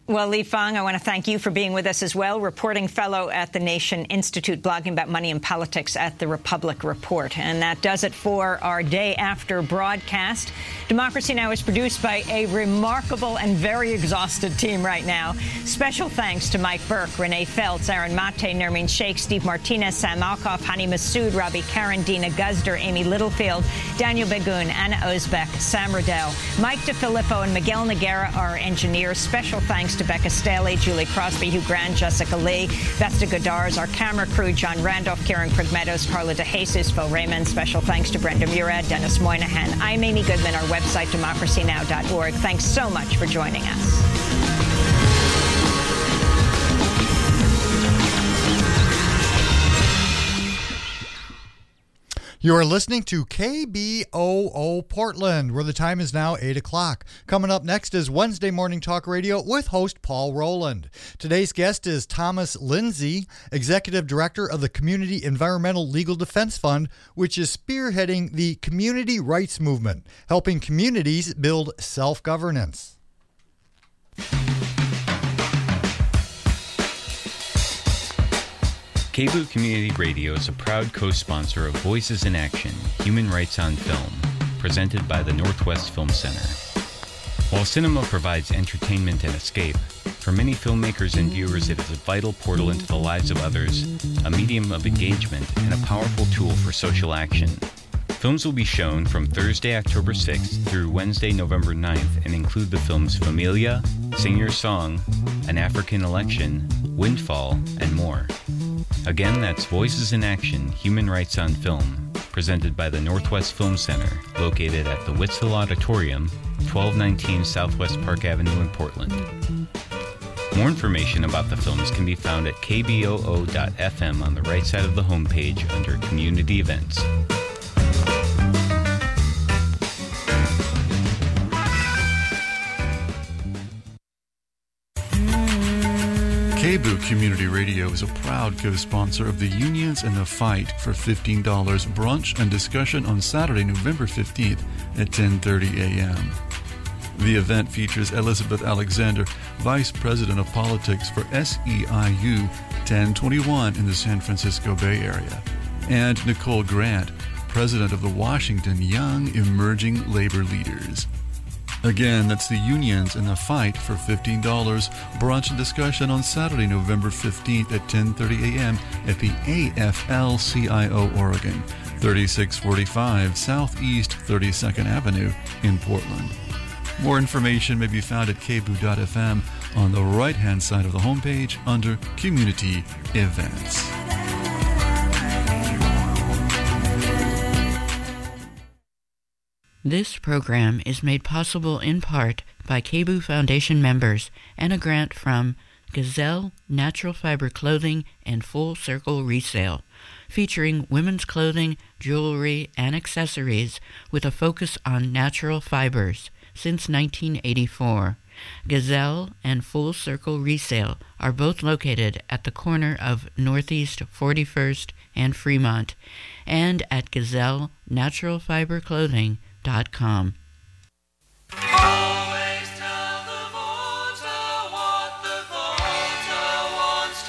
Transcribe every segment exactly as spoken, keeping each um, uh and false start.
Well, Lee Fang, I want to thank you for being with us as well, reporting fellow at the Nation Institute, blogging about money and politics at the Republic Report. And that does it for our day after broadcast. Democracy Now! Is produced by a remarkable and very exhausted team right now. Special thanks to Mike Burke, Renee Feltz, Aaron Mate, Nermeen Sheikh, Steve Martinez, Sam Alkoff, Hani Massoud, Robbie Karen, Dina Guzder, Amy Littlefield, Daniel Begun, Anna Ozbek, Sam Riddell, Mike DeFilippo, and Miguel Noguera, our engineers. Special thanks to Becca Staley, Julie Crosby, Hugh Grant, Jessica Lee, Vesta Godars, our camera crew, John Randolph, Karen Pragmetos, Carla DeJesus, Phil Raymond. Special thanks to Brenda Murad, Dennis Moynihan. I'm Amy Goodman, our website, democracy now dot org. Thanks so much for joining us. You are listening to K B O O Portland, where the time is now eight o'clock. Coming up next is Wednesday Morning Talk Radio with host Paul Rowland. Today's guest is Thomas Lindsay, Executive Director of the Community Environmental Legal Defense Fund, which is spearheading the community rights movement, helping communities build self-governance. K B O O Community Radio is a proud co-sponsor of Voices in Action, Human Rights on Film, presented by the Northwest Film Center. While cinema provides entertainment and escape, for many filmmakers and viewers it is a vital portal into the lives of others, a medium of engagement, and a powerful tool for social action. Films will be shown from Thursday, October sixth through Wednesday, November ninth, and include the films Familia, Sing Your Song, An African Election, Windfall, and more. Again, that's Voices in Action, Human Rights on Film, presented by the Northwest Film Center, located at the Witzel Auditorium, twelve nineteen Southwest Park Avenue in Portland. More information about the films can be found at k b o o dot f m on the right side of the homepage under Community Events. K B O O Community Radio is a proud co-sponsor of the Unions in the Fight for fifteen dollars brunch and discussion on Saturday, November fifteenth at ten thirty a.m. The event features Elizabeth Alexander, Vice President of Politics for S E I U ten twenty-one in the San Francisco Bay Area, and Nicole Grant, President of the Washington Young Emerging Labor Leaders. Again, that's the Unions in the Fight for fifteen dollars brunch and discussion on Saturday, November fifteenth at ten thirty a.m. at the A F L C I O Oregon, thirty-six forty-five Southeast thirty-second Avenue in Portland. More information may be found at k b o o dot f m on the right-hand side of the homepage under Community Events. This program is made possible in part by K B O O Foundation members and a grant from Gazelle Natural Fiber Clothing and Full Circle Resale, featuring women's clothing, jewelry, and accessories with a focus on natural fibers since nineteen eighty-four. Gazelle and Full Circle Resale are both located at the corner of Northeast forty-first and Fremont, and at Gazelle Natural Fiber Clothing dot com. Always tell the voter what the voter wants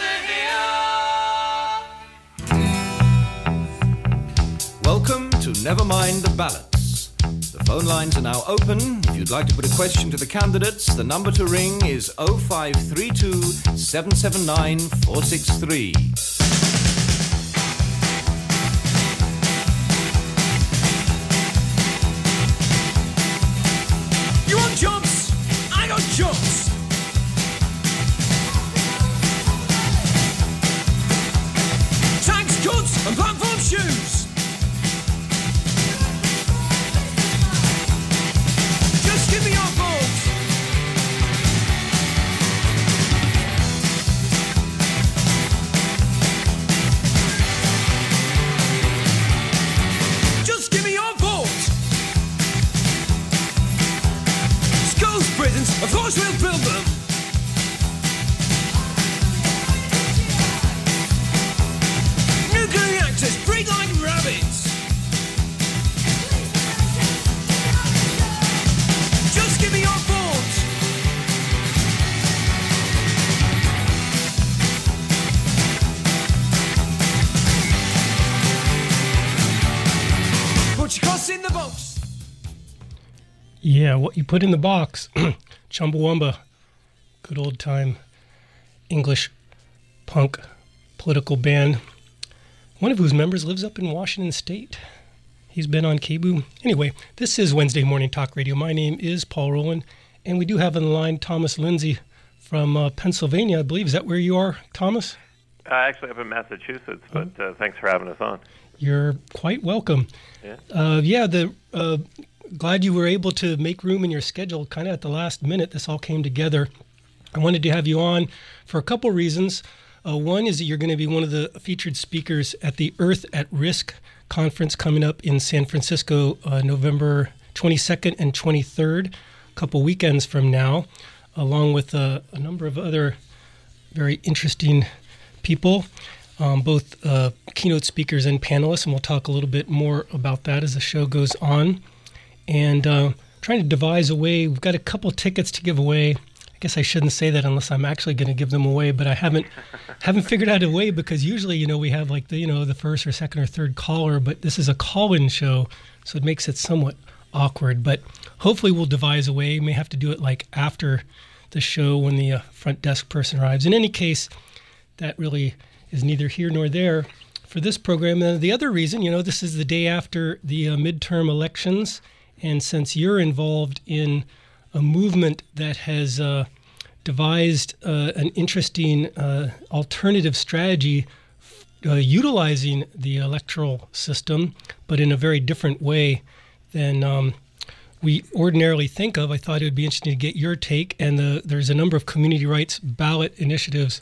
to hear. Welcome to Never Mind the Ballots. The phone lines are now open. If you'd like to put a question to the candidates, the number to ring is oh five three two, seven seven nine, four six three. Jobs! I got jobs! Tax cuts and platform shoes! Just give me your vote! Yeah, what you put in the box, Chumbawamba, good old time English punk political band, one of whose members lives up in Washington State. He's been on K B O O. Anyway, this is Wednesday Morning Talk Radio. My name is Paul Rowland, and we do have on the line Thomas Lindsay from uh, Pennsylvania, I believe. Is that where you are, Thomas? Uh, actually, I'm in Massachusetts, but uh, thanks for having us on. You're quite welcome. Yeah, uh, yeah the uh, glad you were able to make room in your schedule kind of at the last minute. This all came together. I wanted to have you on for a couple reasons. Uh, one is that you're going to be one of the featured speakers at the Earth at Risk conference coming up in San Francisco, uh, November twenty-second and twenty-third, a couple weekends from now, along with uh, a number of other very interesting people, um, both uh, keynote speakers and panelists, and we'll talk a little bit more about that as the show goes on. And uh, trying to devise a way, we've got a couple tickets to give away. I guess I shouldn't say that unless I'm actually going to give them away, but I haven't haven't figured out a way, because usually, you know, we have like the, you know, the first or second or third caller, but this is a call-in show, so it makes it somewhat awkward. But hopefully we'll devise a way. We may have to do it like after the show when the uh, front desk person arrives. In any case, that really is neither here nor there for this program. And the other reason, you know, this is the day after the uh, midterm elections, and since you're involved in a movement that has uh, devised uh, an interesting uh, alternative strategy uh, utilizing the electoral system, but in a very different way than um, we ordinarily think of, I thought it would be interesting to get your take. And the, there's a number of community rights ballot initiatives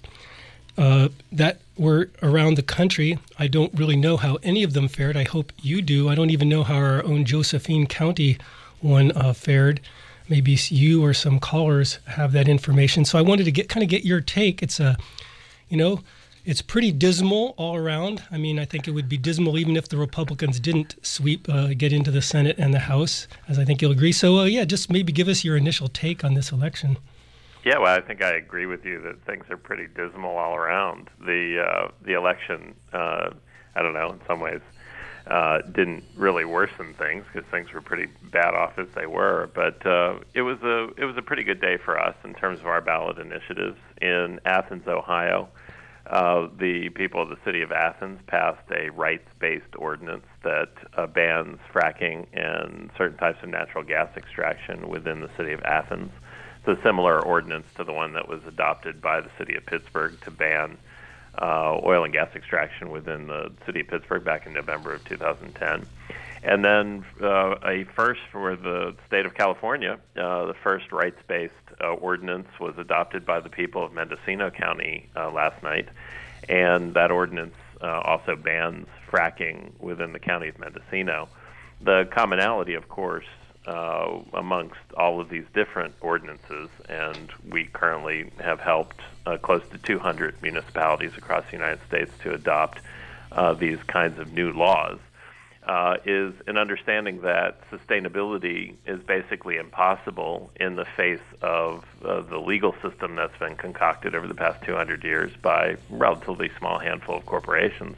uh, that were around the country. I don't really know how any of them fared. I hope you do. I don't even know how our own Josephine County one uh, fared. Maybe you or some callers have that information. So I wanted to get kind of get your take. It's a, you know, it's pretty dismal all around. I mean, I think it would be dismal even if the Republicans didn't sweep, uh, get into the Senate and the House, as I think you'll agree. So, uh, yeah, just maybe give us your initial take on this election. Yeah, well, I think I agree with you that things are pretty dismal all around. The uh, the election, uh, I don't know, in some ways, Uh, didn't really worsen things because things were pretty bad off as they were. But uh, it was a it was a pretty good day for us in terms of our ballot initiatives. In Athens, Ohio, uh, the people of the city of Athens passed a rights-based ordinance that uh, bans fracking and certain types of natural gas extraction within the city of Athens. It's a similar ordinance to the one that was adopted by the city of Pittsburgh to ban Uh, oil and gas extraction within the city of Pittsburgh back in November of two thousand ten. And then uh, a first for the state of California, uh, the first rights-based uh, ordinance was adopted by the people of Mendocino County uh, last night. And that ordinance uh, also bans fracking within the county of Mendocino. The commonality, of course, uh, amongst all of these different ordinances, and we currently have helped uh, close to two hundred municipalities across the United States to adopt uh, these kinds of new laws, uh, is an understanding that sustainability is basically impossible in the face of uh, the legal system that's been concocted over the past two hundred years by a relatively small handful of corporations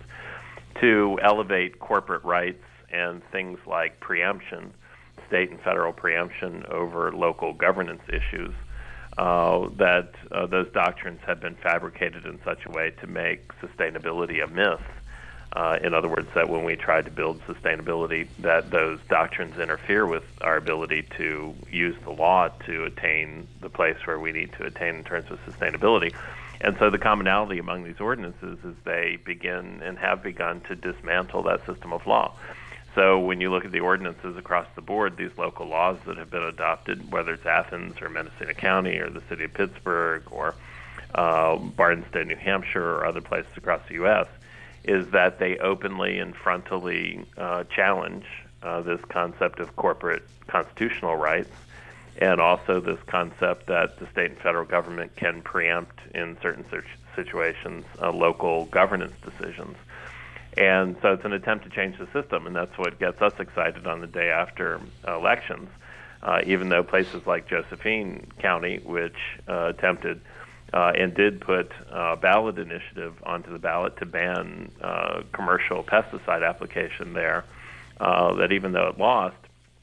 to elevate corporate rights and things like preemption, state and federal preemption over local governance issues, uh, that uh, those doctrines have been fabricated in such a way to make sustainability a myth. Uh, in other words, that when we try to build sustainability, that those doctrines interfere with our ability to use the law to attain the place where we need to attain in terms of sustainability. And so the commonality among these ordinances is they begin and have begun to dismantle that system of law. So when you look at the ordinances across the board, these local laws that have been adopted, whether it's Athens or Mendocino County or the city of Pittsburgh or uh, Barnstead, New Hampshire, or other places across the U S, is that they openly and frontally uh, challenge uh, this concept of corporate constitutional rights, and also this concept that the state and federal government can preempt in certain situations uh, local governance decisions. And so it's an attempt to change the system, and that's what gets us excited on the day after uh, elections, uh, even though places like Josephine County, which uh, attempted uh, and did put a ballot initiative onto the ballot to ban uh, commercial pesticide application there, uh, that even though it lost,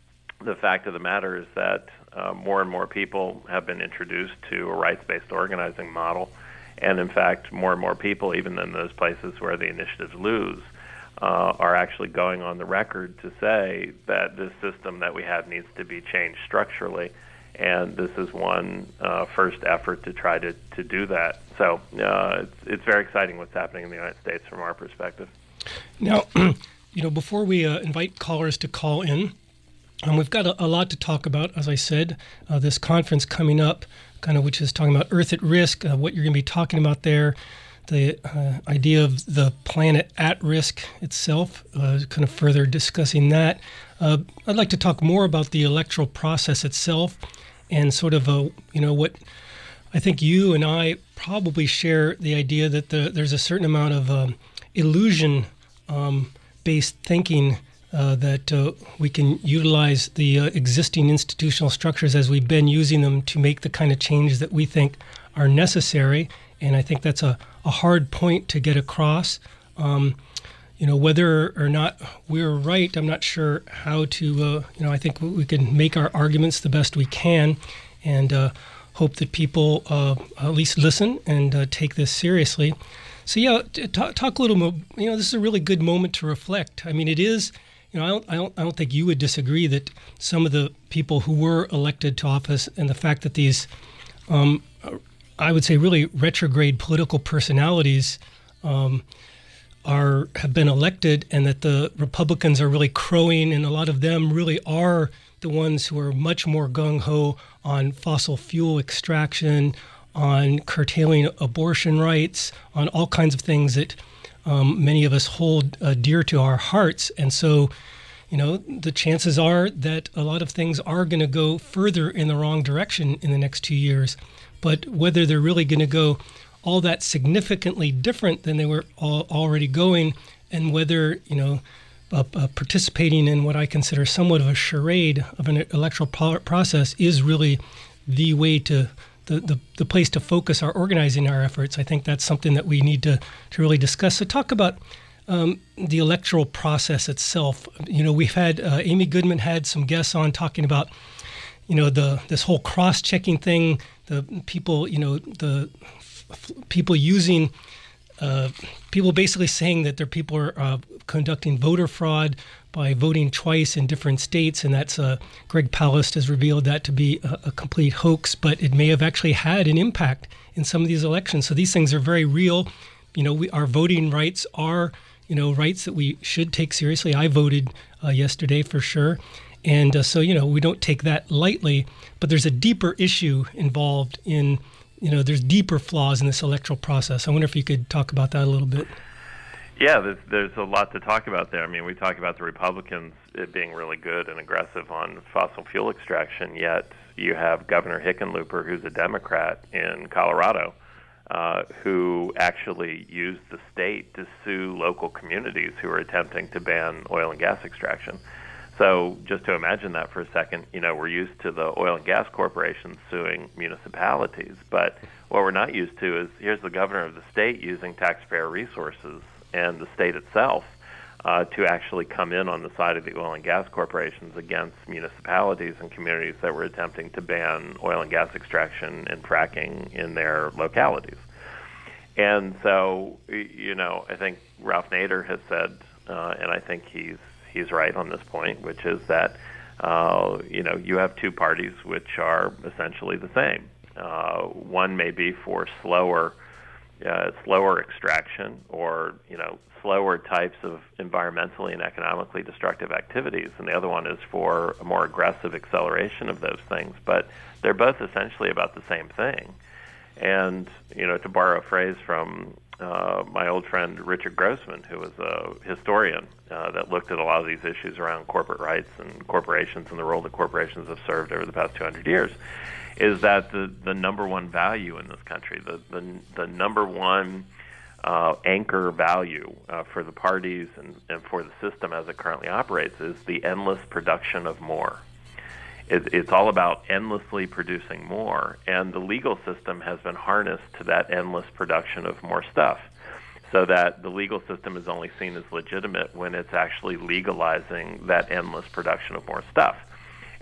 the fact of the matter is that uh, more and more people have been introduced to a rights-based organizing model. And in fact, more and more people, even in those places where the initiatives lose, uh, are actually going on the record to say that this system that we have needs to be changed structurally. And this is one uh, first effort to try to, to do that. So uh, it's, it's very exciting what's happening in the United States from our perspective. Now, you know, before we uh, invite callers to call in, um, we've got a, a lot to talk about. As I said, uh, this conference coming up, kind of which is talking about Earth at Risk, uh, what you're going to be talking about there, the uh, idea of the planet at risk itself, uh, kind of further discussing that. Uh, I'd like to talk more about the electoral process itself and sort of, a, you know, what I think you and I probably share the idea that the, there's a certain amount of um, illusion um, based thinking uh, that uh, we can utilize the uh, existing institutional structures as we've been using them to make the kind of changes that we think are necessary. And I think that's a, a hard point to get across. Um, you know, whether or not we're right, I'm not sure how to, uh, you know, I think we can make our arguments the best we can and uh, hope that people uh, at least listen and uh, take this seriously. So, yeah, talk, talk a little more, you know, this is a really good moment to reflect. I mean, it is, you know, I don't, I don't, I don't think you would disagree that some of the people who were elected to office and the fact that these, um, I would say, really retrograde political personalities um, are have been elected, and that the Republicans are really crowing, and a lot of them really are the ones who are much more gung-ho on fossil fuel extraction, on curtailing abortion rights, on all kinds of things that um, many of us hold uh, dear to our hearts. And so, you know, the chances are that a lot of things are going to go further in the wrong direction in the next two years. But whether they're really going to go all that significantly different than they were all already going, and whether, you know, uh, uh, participating in what I consider somewhat of a charade of an electoral pro- process is really the way to, the, the, the place to focus our organizing our efforts. I think that's something that we need to, to really discuss. So talk about um, the electoral process itself. You know, we've had, uh, Amy Goodman had some guests on talking about, you know, the this whole cross-checking thing, the people, you know, the f- people using, uh, people basically saying that their people are uh, conducting voter fraud by voting twice in different states, and that's uh, Greg Palast has revealed that to be a, a complete hoax, but it may have actually had an impact in some of these elections. So these things are very real. You know, we, our voting rights are, you know, rights that we should take seriously. I voted uh, yesterday for sure. And uh, so, you know, we don't take that lightly, but there's a deeper issue involved in, you know, there's deeper flaws in this electoral process. I wonder if you could talk about that a little bit. Yeah, there's, there's a lot to talk about there. I mean, we talk about the Republicans it being really good and aggressive on fossil fuel extraction, yet you have Governor Hickenlooper, who's a Democrat in Colorado, uh, who actually used the state to sue local communities who are attempting to ban oil and gas extraction. So just to imagine that for a second, you know, we're used to the oil and gas corporations suing municipalities, but what we're not used to is here's the governor of the state using taxpayer resources and the state itself uh, to actually come in on the side of the oil and gas corporations against municipalities and communities that were attempting to ban oil and gas extraction and fracking in their localities. And so, you know, I think Ralph Nader has said, uh, and I think he's he's right on this point, which is that, uh, you know, you have two parties which are essentially the same. Uh, one may be for slower, uh, slower extraction or, you know, slower types of environmentally and economically destructive activities, and the other one is for a more aggressive acceleration of those things. But they're both essentially about the same thing. And, you know, to borrow a phrase from uh, my old friend Richard Grossman, who was a historian uh, that looked at a lot of these issues around corporate rights and corporations and the role that corporations have served over the past two hundred years, is that the, the number one value in this country, the, the, the number one uh, anchor value uh, for the parties and, and for the system as it currently operates is the endless production of more. It's all about endlessly producing more, and the legal system has been harnessed to that endless production of more stuff, so that the legal system is only seen as legitimate when it's actually legalizing that endless production of more stuff.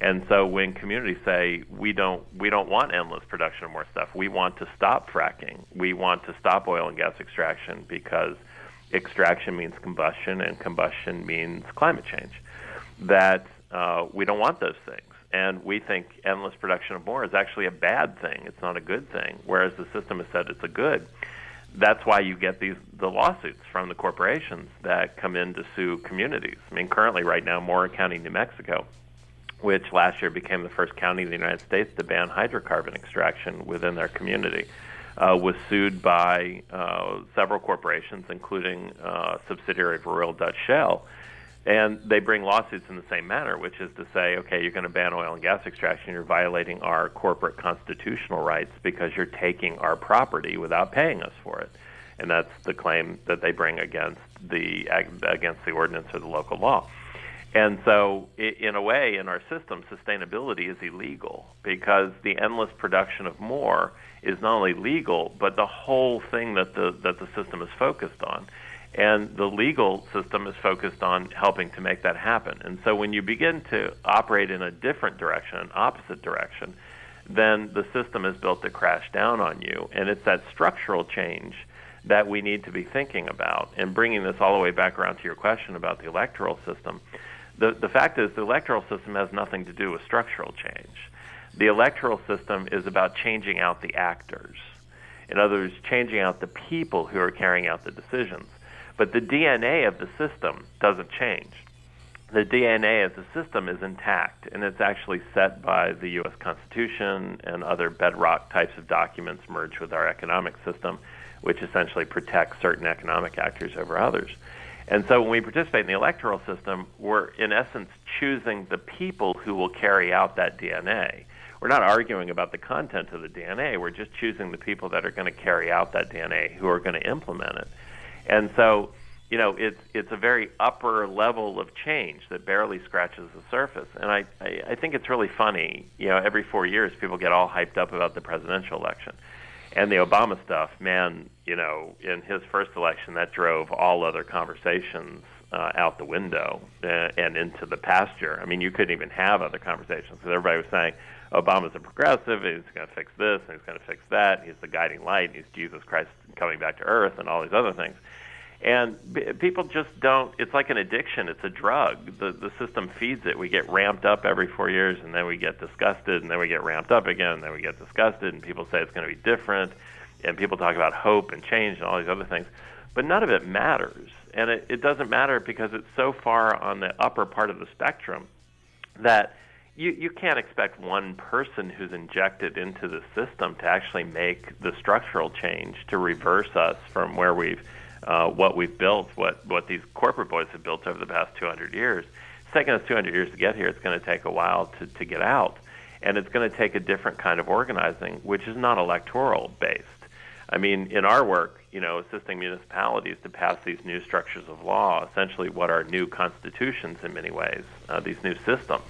And so when communities say we don't we don't want endless production of more stuff, we want to stop fracking, we want to stop oil and gas extraction because extraction means combustion and combustion means climate change, that uh, we don't want those things. And we think endless production of more is actually a bad thing. It's not a good thing, whereas the system has said it's a good. That's why you get these the lawsuits from the corporations that come in to sue communities. I mean, currently right now, Mora County, New Mexico, which last year became the first county in the United States to ban hydrocarbon extraction within their community, uh, was sued by uh, several corporations, including uh, a subsidiary of Royal Dutch Shell. And they bring lawsuits in the same manner, which is to say, okay, you're going to ban oil and gas extraction, you're violating our corporate constitutional rights because you're taking our property without paying us for it. And that's the claim that they bring against the against the ordinance or the local law. And so, in a way, in our system, sustainability is illegal because the endless production of more is not only legal, but the whole thing that the that the system is focused on. And the legal system is focused on helping to make that happen. And so when you begin to operate in a different direction, an opposite direction, then the system is built to crash down on you. And it's that structural change that we need to be thinking about. And bringing this all the way back around to your question about the electoral system, the, the fact is the electoral system has nothing to do with structural change. The electoral system is about changing out the actors. In other words, changing out the people who are carrying out the decisions. But the D N A of the system doesn't change. The D N A of the system is intact, and it's actually set by the U S Constitution and other bedrock types of documents merged with our economic system, which essentially protects certain economic actors over others. And so when we participate in the electoral system, we're in essence choosing the people who will carry out that D N A. We're not arguing about the content of the D N A. We're just choosing the people that are going to carry out that D N A, who are going to implement it. And so, you know, it's it's a very upper level of change that barely scratches the surface. And I, I, I think it's really funny, you know, every four years people get all hyped up about the presidential election. And the Obama stuff, man, you know, in his first election, that drove all other conversations uh, out the window uh, and into the pasture. I mean, you couldn't even have other conversations because everybody was saying, Obama's a progressive, he's going to fix this, and he's going to fix that, he's the guiding light, he's Jesus Christ coming back to earth, and all these other things. And b- people just don't, it's like an addiction, it's a drug. The the system feeds it. We get ramped up every four years, and then we get disgusted, and then we get ramped up again, and then we get disgusted, and people say it's going to be different, and people talk about hope and change and all these other things. But none of it matters. And it, it doesn't matter because it's so far on the upper part of the spectrum that You, you can't expect one person who's injected into the system to actually make the structural change to reverse us from where we've, uh, what we've built, what, what these corporate boys have built over the past two hundred years. It's taken us two hundred years to get here. It's going to take a while to, to get out. And it's going to take a different kind of organizing, which is not electoral based. I mean, in our work, you know, assisting municipalities to pass these new structures of law, essentially what are new constitutions in many ways, uh, these new systems,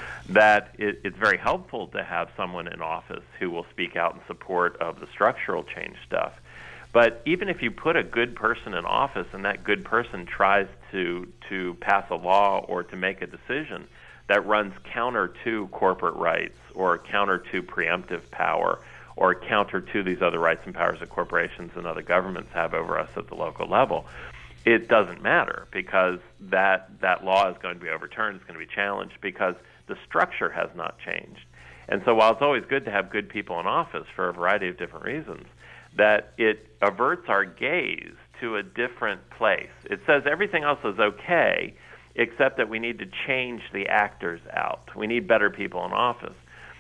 that it, it's very helpful to have someone in office who will speak out in support of the structural change stuff. But even if you put a good person in office and that good person tries to to pass a law or to make a decision that runs counter to corporate rights or counter to preemptive power or counter to these other rights and powers that corporations and other governments have over us at the local level, it doesn't matter because that that law is going to be overturned, it's going to be challenged because the structure has not changed. And so while it's always good to have good people in office for a variety of different reasons, that it averts our gaze to a different place. It says everything else is okay, except that we need to change the actors out. We need better people in office.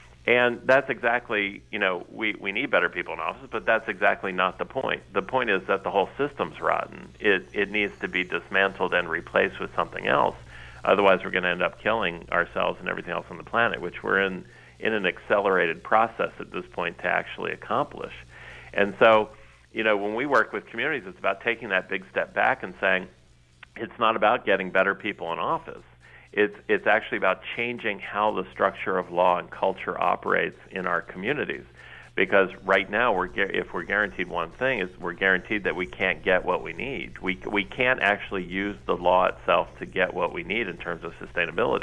And that's exactly, you know, we, we need better people in office, but that's exactly not the point. The point is that the whole system's rotten. It, it needs to be dismantled and replaced with something else. Otherwise, we're going to end up killing ourselves and everything else on the planet, which we're in, in an accelerated process at this point to actually accomplish. And so, you know, when we work with communities, it's about taking that big step back and saying it's not about getting better people in office. It's it's actually about changing how the structure of law and culture operates in our communities. Because right now, we're if we're guaranteed one thing, is we're guaranteed that we can't get what we need. We we can't actually use the law itself to get what we need in terms of sustainability.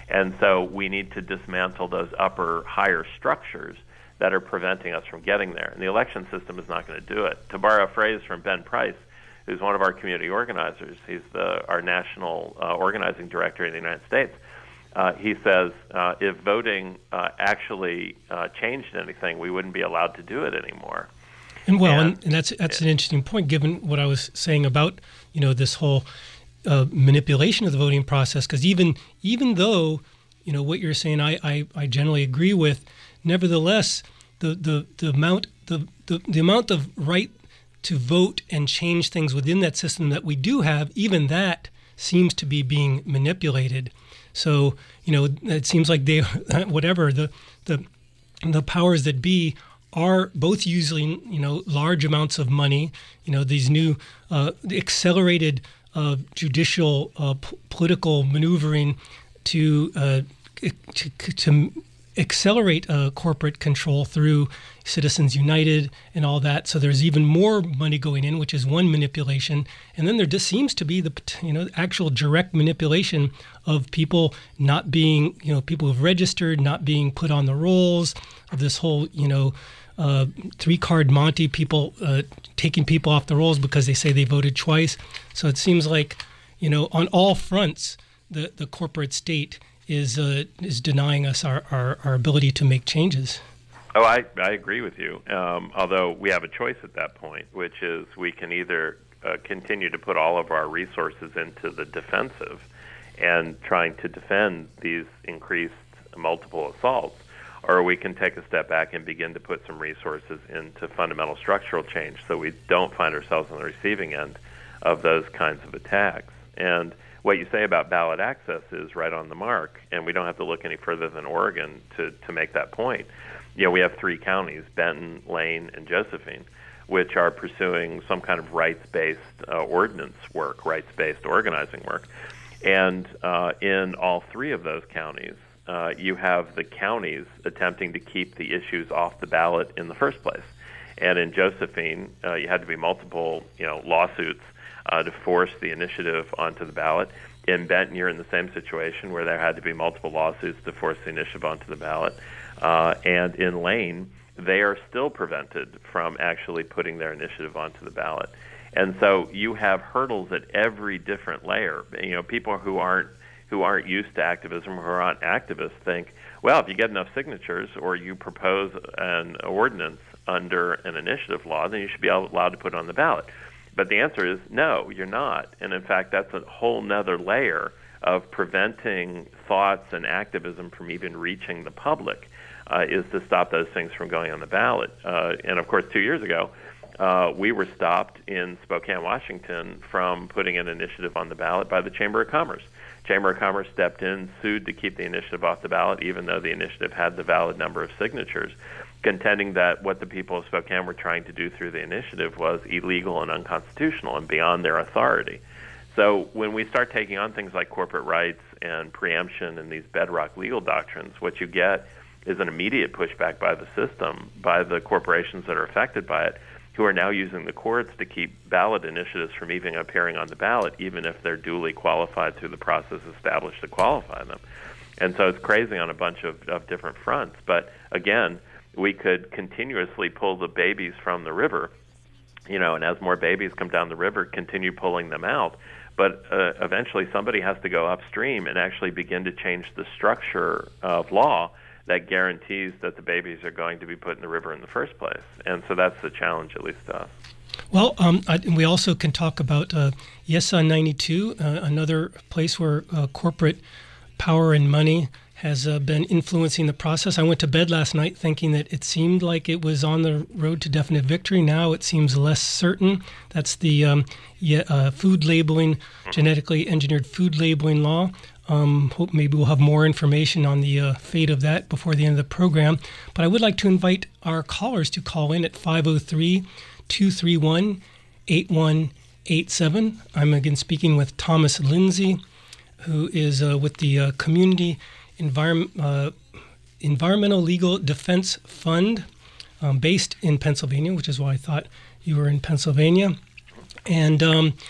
And so we need to dismantle those upper, higher structures that are preventing us from getting there. And the election system is not going to do it. To borrow a phrase from Ben Price, who's one of our community organizers, he's the, our national uh, organizing director in the United States, uh, he says uh, if voting uh, actually uh, changed anything, we wouldn't be allowed to do it anymore. And well, and, and, and that's that's an interesting point, given what I was saying about, you know, this whole uh, manipulation of the voting process. Because even even though, you know, what you're saying, I, I, I generally agree with, nevertheless, the the, the amount the, the the amount of right to vote and change things within that system that we do have, even that seems to be being manipulated. So, you know, it seems like they, whatever the the the powers that be are both using, you know, large amounts of money, you know, these new uh, accelerated uh, judicial uh, p- political maneuvering to, uh, to to accelerate uh, corporate control through Citizens United and all that. So there's even more money going in, which is one manipulation. And then there just seems to be the, you know, actual direct manipulation of people not being, you know, people who've registered, not being put on the rolls, of this whole, you know, uh, three-card Monty, people uh, taking people off the rolls because they say they voted twice. So it seems like, you know, on all fronts, the, the corporate state is uh, is denying us our, our, our ability to make changes. Oh, I, I agree with you, um, although we have a choice at that point, which is we can either uh, continue to put all of our resources into the defensive and trying to defend these increased multiple assaults, or we can take a step back and begin to put some resources into fundamental structural change so we don't find ourselves on the receiving end of those kinds of attacks. And what you say about ballot access is right on the mark, and we don't have to look any further than Oregon to, to make that point. You know, we have three counties, Benton, Lane, and Josephine, which are pursuing some kind of rights-based uh, ordinance work, rights-based organizing work. And uh, in all three of those counties, uh, you have the counties attempting to keep the issues off the ballot in the first place. And in Josephine, uh, you had to be multiple, you know, lawsuits uh, to force the initiative onto the ballot. In Benton, you're in the same situation where there had to be multiple lawsuits to force the initiative onto the ballot. Uh, and in Lane, they are still prevented from actually putting their initiative onto the ballot. And so you have hurdles at every different layer. You know, people who aren't who aren't used to activism, who aren't activists, think, well, if you get enough signatures or you propose an ordinance under an initiative law, then you should be allowed to put it on the ballot. But the answer is no, you're not. And in fact, that's a whole nother layer of preventing thoughts and activism from even reaching the public, uh, is to stop those things from going on the ballot. Uh, and of course, two years ago, uh, we were stopped in Spokane, Washington, from putting an initiative on the ballot by the Chamber of Commerce. Chamber of Commerce stepped in, sued to keep the initiative off the ballot, even though the initiative had the valid number of signatures, contending that what the people of Spokane were trying to do through the initiative was illegal and unconstitutional and beyond their authority. So when we start taking on things like corporate rights and preemption and these bedrock legal doctrines, what you get is an immediate pushback by the system, by the corporations that are affected by it, who are now using the courts to keep ballot initiatives from even appearing on the ballot, even if they're duly qualified through the process established to qualify them. And so it's crazy on a bunch of, of different fronts. But again, we could continuously pull the babies from the river, you know, and as more babies come down the river, continue pulling them out. But uh, eventually somebody has to go upstream and actually begin to change the structure of law that guarantees that the babies are going to be put in the river in the first place. And so that's the challenge, at least to us. Well, um, I, we also can talk about uh, Yes on ninety-two, uh, another place where uh, corporate power and money has uh, been influencing the process. I went to bed last night thinking that it seemed like it was on the road to definite victory. Now it seems less certain. That's the um, yeah, uh, food labeling, genetically engineered food labeling law. Um, hope maybe we'll have more information on the uh, fate of that before the end of the program. But I would like to invite our callers to call in at five oh three, two three one, eight one eight seven. I'm again speaking with Thomas Lindsay, who is uh, with the uh, Community Environment, uh, Environmental Legal Defense Fund, um, based in Pennsylvania, which is why I thought you were in Pennsylvania. And um,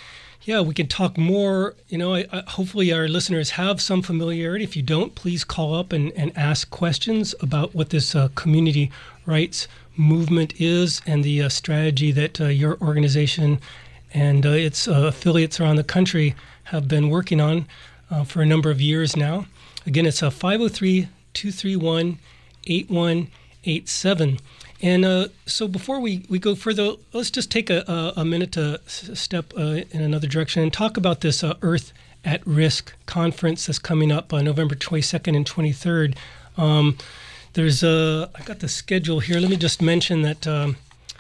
Yeah, we can talk more. You know, I, I, hopefully our listeners have some familiarity. If you don't, please call up and, and ask questions about what this uh, community rights movement is and the uh, strategy that uh, your organization and uh, its uh, affiliates around the country have been working on uh, for a number of years now. Again, it's a five oh three, two three one, eight one eight seven. And uh, so before we, we go further, let's just take a, a, a minute to s- step uh, in another direction and talk about this uh, Earth at Risk conference that's coming up on November twenty-second and twenty-third. Um, there's a, I got the schedule here. Let me just mention that um,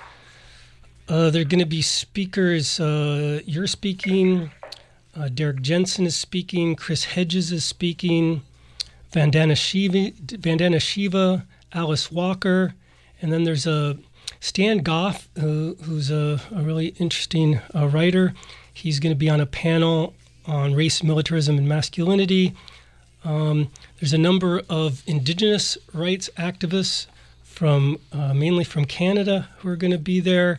uh, there are going to be speakers. Uh, you're speaking. Uh, Derek Jensen is speaking. Chris Hedges is speaking. Vandana Shiva, Vandana Shiva, Alice Walker. And then there's a Stan Goff, uh, who's a, a really interesting uh, writer. He's going to be on a panel on race, militarism, and masculinity. Um, there's a number of Indigenous rights activists from uh, mainly from Canada who are going to be there.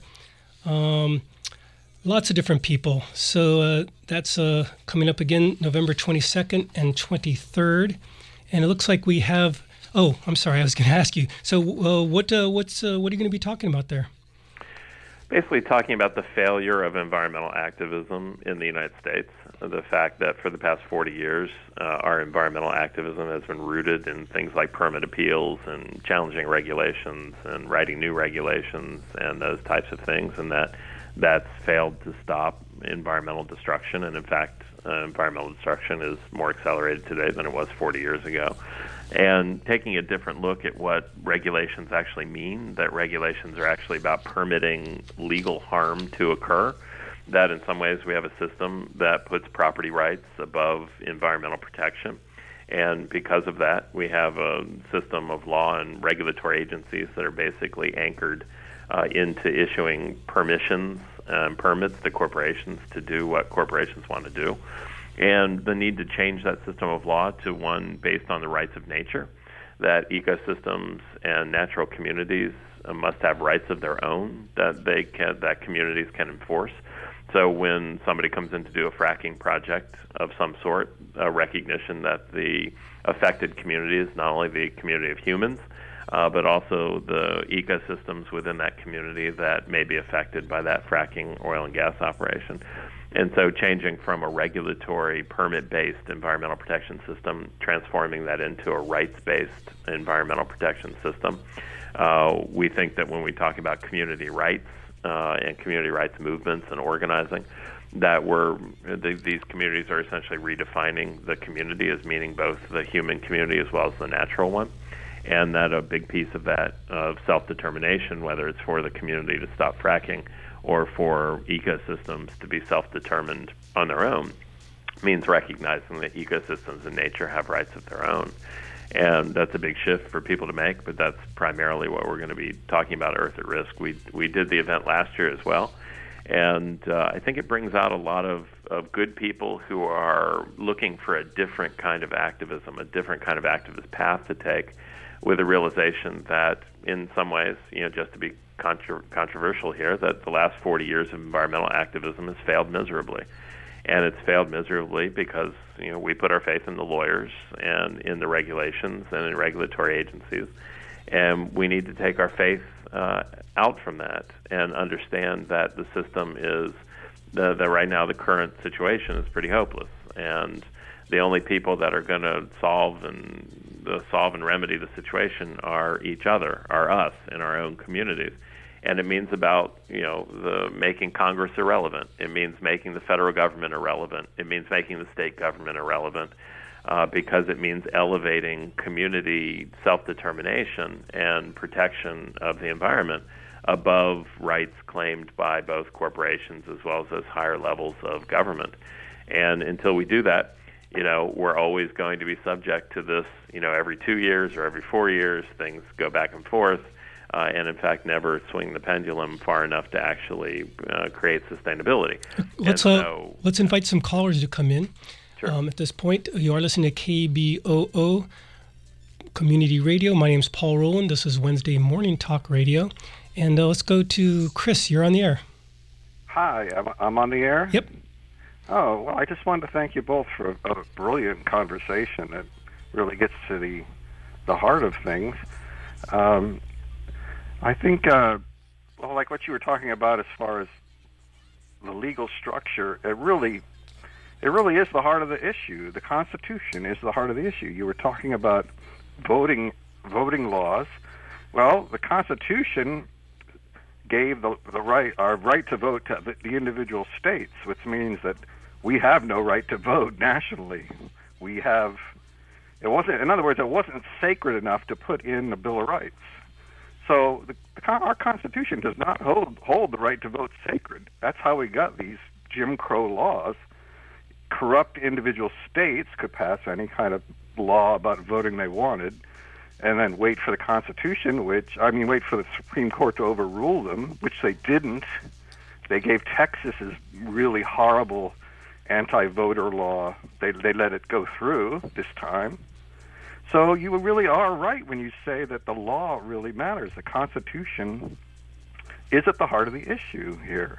Um, lots of different people. So uh, that's uh, coming up again November twenty-second and twenty-third. And it looks like we have... Oh, I'm sorry. I was going to ask you. So, uh, what uh, what's uh, what are you going to be talking about there? Basically, talking about the failure of environmental activism in the United States. The fact that for the past forty years, uh, our environmental activism has been rooted in things like permit appeals and challenging regulations and writing new regulations and those types of things, and that that's failed to stop environmental destruction. And in fact, uh, environmental destruction is more accelerated today than it was forty years ago. And taking a different look at what regulations actually mean, that regulations are actually about permitting legal harm to occur, that in some ways we have a system that puts property rights above environmental protection. And because of that, we have a system of law and regulatory agencies that are basically anchored uh, into issuing permissions and permits to corporations to do what corporations want to do. And the need to change that system of law to one based on the rights of nature, that ecosystems and natural communities uh, must have rights of their own that they can, that communities can enforce. So when somebody comes in to do a fracking project of some sort, a recognition that the affected community is not only the community of humans, uh, but also the ecosystems within that community that may be affected by that fracking oil and gas operation. And so changing from a regulatory, permit-based environmental protection system, transforming that into a rights-based environmental protection system. Uh, we think that when we talk about community rights uh, and community rights movements and organizing, that we're, the, these communities are essentially redefining the community as meaning both the human community as well as the natural one. And that a big piece of that, of self-determination, whether it's for the community to stop fracking or for ecosystems to be self-determined on their own, means recognizing that ecosystems and nature have rights of their own. And that's a big shift for people to make, but that's primarily what we're going to be talking about, Earth at Risk. We we did the event last year as well, and uh, I think it brings out a lot of, of good people who are looking for a different kind of activism, a different kind of activist path to take, with a realization that in some ways, you know, just to be Contra- controversial here, that the last forty years of environmental activism has failed miserably. And it's failed miserably because, you know, we put our faith in the lawyers and in the regulations and in regulatory agencies. And we need to take our faith uh, out from that and understand that the system is, the, that right now the current situation is pretty hopeless. And the only people that are going to solve and uh, solve and remedy the situation are each other, are us in our own communities. And it means about, you know, the making Congress irrelevant. It means making the federal government irrelevant. It means making the state government irrelevant uh, because it means elevating community self-determination and protection of the environment above rights claimed by both corporations as well as those higher levels of government. And until we do that, you know, we're always going to be subject to this, you know, every two years or every four years, things go back and forth, uh, and in fact never swing the pendulum far enough to actually uh, create sustainability. Let's, and uh, so, let's invite some callers to come in. Sure. Um, at this point, you are listening to K B O O Community Radio. My name is Paul Rowland. This is Wednesday Morning Talk Radio. And uh, let's go to Chris. You're on the air. Hi, I'm, I'm on the air? Yep. Oh, well, I just wanted to thank you both for a, a brilliant conversation that really gets to the the heart of things. Um, I think, uh, well, like what you were talking about as far as the legal structure, it really, it really is the heart of the issue. The Constitution is the heart of the issue. You were talking about voting, voting laws. Well, the Constitution gave the the right, our right to vote to the, the individual states, which means that we have no right to vote nationally. We have, it wasn't, in other words, it wasn't sacred enough to put in the Bill of Rights. So the, the, our Constitution does not hold hold the right to vote sacred. That's how we got these Jim Crow laws. Corrupt individual states could pass any kind of law about voting they wanted, and then wait for the Constitution, which, I mean, wait for the Supreme Court to overrule them, which they didn't. They gave Texas's really horrible anti-voter law. They they let it go through this time. So you really are right when you say that the law really matters. The Constitution is at the heart of the issue here.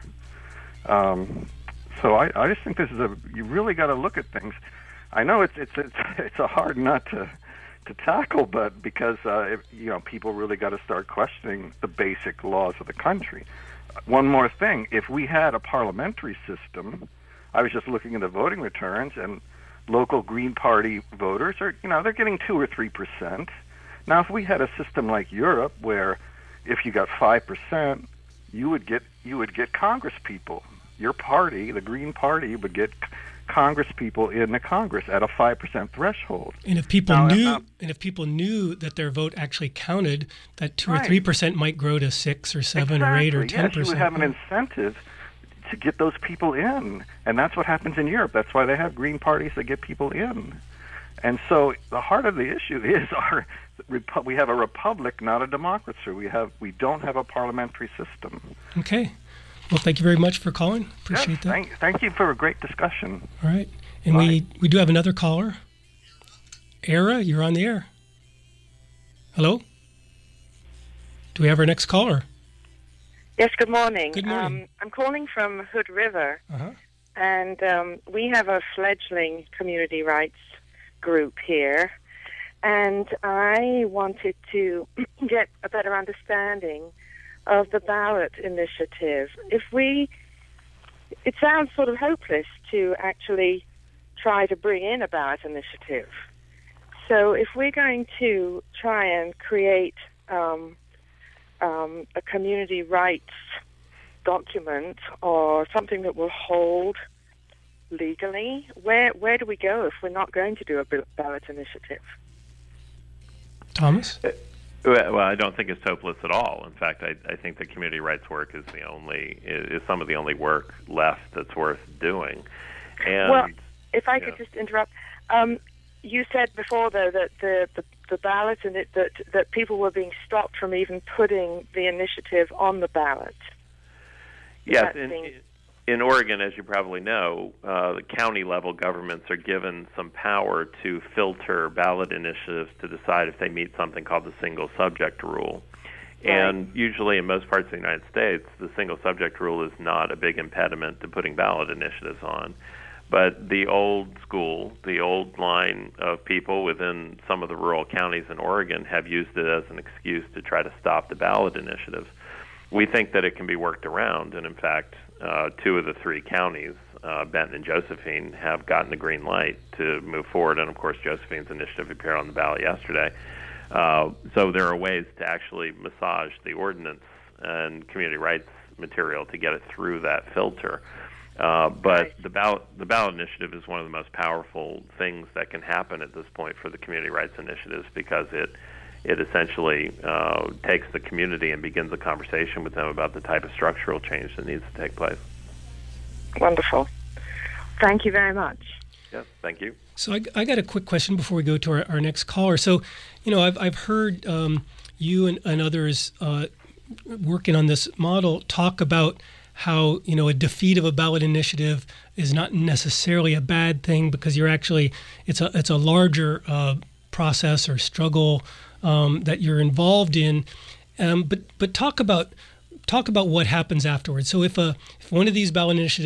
Um, so I, I just think this is a, you really got to look at things. I know it's it's it's it's a hard nut to to tackle, but because uh, if, you know, people really got to start questioning the basic laws of the country. One more thing: if we had a parliamentary system, I was just looking at the voting returns, and local Green Party voters are, you know, they're getting two or three percent. Now, if we had a system like Europe, where if you got five percent, you would get you would get Congress people. Your party, the Green Party, would get Congress people in the Congress at a five percent threshold. And if people now, knew, uh, and if people knew that their vote actually counted, that two right. or three percent might grow to six or seven exactly. or eight or ten yes, percent. you would have an incentive to get those people in, and that's what happens in Europe. That's why they have Green parties that get people in. And so the heart of the issue is our we have a republic, not a democracy. We have we don't have a parliamentary system. Okay. Well, thank you very much for calling. Appreciate yes, that. Thank, thank you for a great discussion. All right. And Bye. we, we do have another caller. Era, you're on the air. Hello? Do we have our next caller? Yes, good morning. Good morning. Um, I'm calling from Hood River, Uh-huh. and um, we have a fledgling community rights group here, and I wanted to get a better understanding of the ballot initiative. If we, it sounds sort of hopeless to actually try to bring in a ballot initiative. So if we're going to try and create um, um, a community rights document or something that will hold legally, where where do we go if we're not going to do a ballot initiative? Thomas? Well, I don't think it's hopeless at all. In fact, I, I think the community rights work is the only is some of the only work left that's worth doing. And well, if I yeah. could just interrupt, um, you said before though that the the, the ballot and it, that that people were being stopped from even putting the initiative on the ballot. Yes, That in, being- in Oregon, as you probably know, uh, the county-level governments are given some power to filter ballot initiatives to decide if they meet something called the single subject rule. Right. And usually in most parts of the United States, the single subject rule is not a big impediment to putting ballot initiatives on. But the old school, the old line of people within some of the rural counties in Oregon have used it as an excuse to try to stop the ballot initiatives. We think that it can be worked around, and in fact, uh, two of the three counties, uh, Benton and Josephine, have gotten the green light to move forward, and of course Josephine's initiative appeared on the ballot yesterday. Uh, so there are ways to actually massage the ordinance and community rights material to get it through that filter. Uh, but Right. the ballot the ballot initiative is one of the most powerful things that can happen at this point for the community rights initiatives, because it it essentially uh, takes the community and begins a conversation with them about the type of structural change that needs to take place. Wonderful. Thank you very much. Yes, thank you. So I, I got a quick question before we go to our, our next caller. So, you know, I've, I've heard um, you and, and others uh, working on this model talk about how, you know, a defeat of a ballot initiative is not necessarily a bad thing, because you're actually, it's a it's a larger uh, process or struggle um, that you're involved in. Um, but but talk about talk about what happens afterwards. So if a if one of these ballot initiatives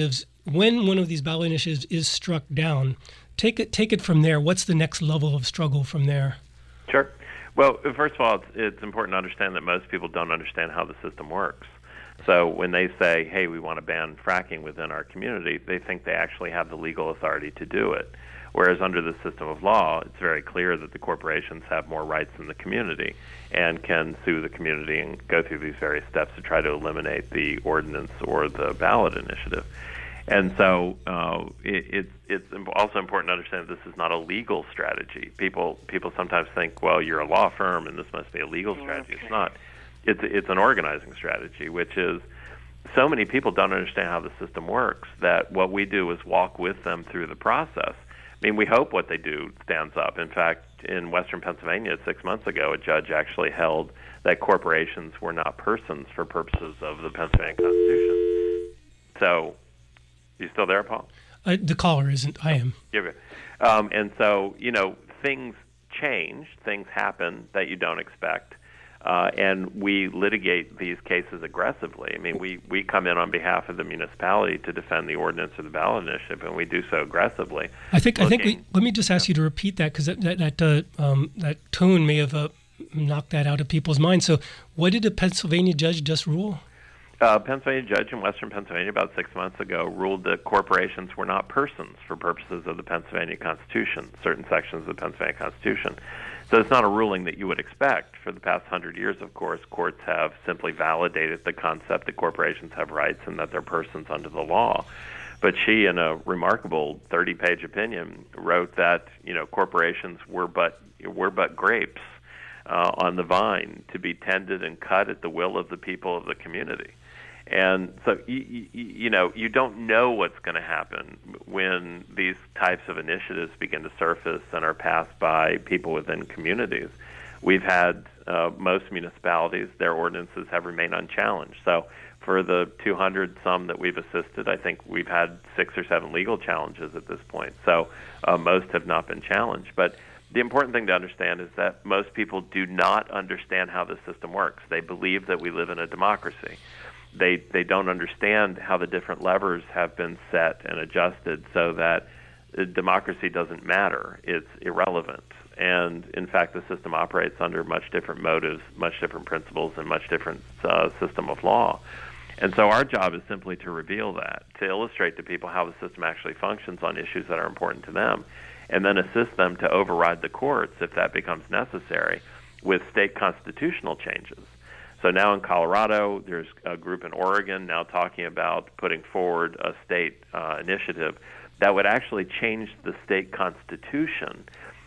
when one of these ballot initiatives is struck down, take it take it from there. What's the next level of struggle from there? Sure. Well, first of all, it's, it's important to understand that most people don't understand how the system works. So when they say, hey, we want to ban fracking within our community, they think they actually have the legal authority to do it. Whereas under the system of law, it's very clear that the corporations have more rights than the community and can sue the community and go through these various steps to try to eliminate the ordinance or the ballot initiative. And so uh, it, it, it's also important to understand that this is not a legal strategy. People people sometimes think, well, you're a law firm and this must be a legal strategy. Okay. It's not. It's it's an organizing strategy, which is so many people don't understand how the system works that what we do is walk with them through the process. I mean, we hope what they do stands up. In fact, in Western Pennsylvania six months ago, a judge actually held that corporations were not persons for purposes of the Pennsylvania Constitution. So, you still there, Paul? Uh, the caller isn't. I am. Yeah. Um, and so, you know, things change, things happen that you don't expect. Uh, and we litigate these cases aggressively. I mean, we, we come in on behalf of the municipality to defend the ordinance or the ballot initiative, and we do so aggressively. I think. Looking, I think. We, let me just ask you to repeat that because that that that, uh, um, that tone may have uh, knocked that out of people's minds. So, what did a Pennsylvania judge just rule? A Pennsylvania judge in Western Pennsylvania about six months ago ruled that corporations were not persons for purposes of the Pennsylvania Constitution, certain sections of the Pennsylvania Constitution. So it's not a ruling that you would expect. For the past hundred years, of course, courts have simply validated the concept that corporations have rights and that they're persons under the law. But she, in a remarkable thirty-page opinion, wrote that you know corporations were but were but grapes uh, on the vine to be tended and cut at the will of the people of the community. And so, you, you know, you don't know what's going to happen when these types of initiatives begin to surface and are passed by people within communities. We've had uh, most municipalities, their ordinances have remained unchallenged. So for the two hundred some that we've assisted, I think we've had six or seven legal challenges at this point. So uh, most have not been challenged. But the important thing to understand is that most people do not understand how the system works. They believe that we live in a democracy. They they don't understand how the different levers have been set and adjusted so that democracy doesn't matter. It's irrelevant. And, in fact, the system operates under much different motives, much different principles, and much different uh, system of law. And so our job is simply to reveal that, to illustrate to people how the system actually functions on issues that are important to them, and then assist them to override the courts if that becomes necessary with state constitutional changes. So now in Colorado, there's a group in Oregon now talking about putting forward a state uh, initiative that would actually change the state constitution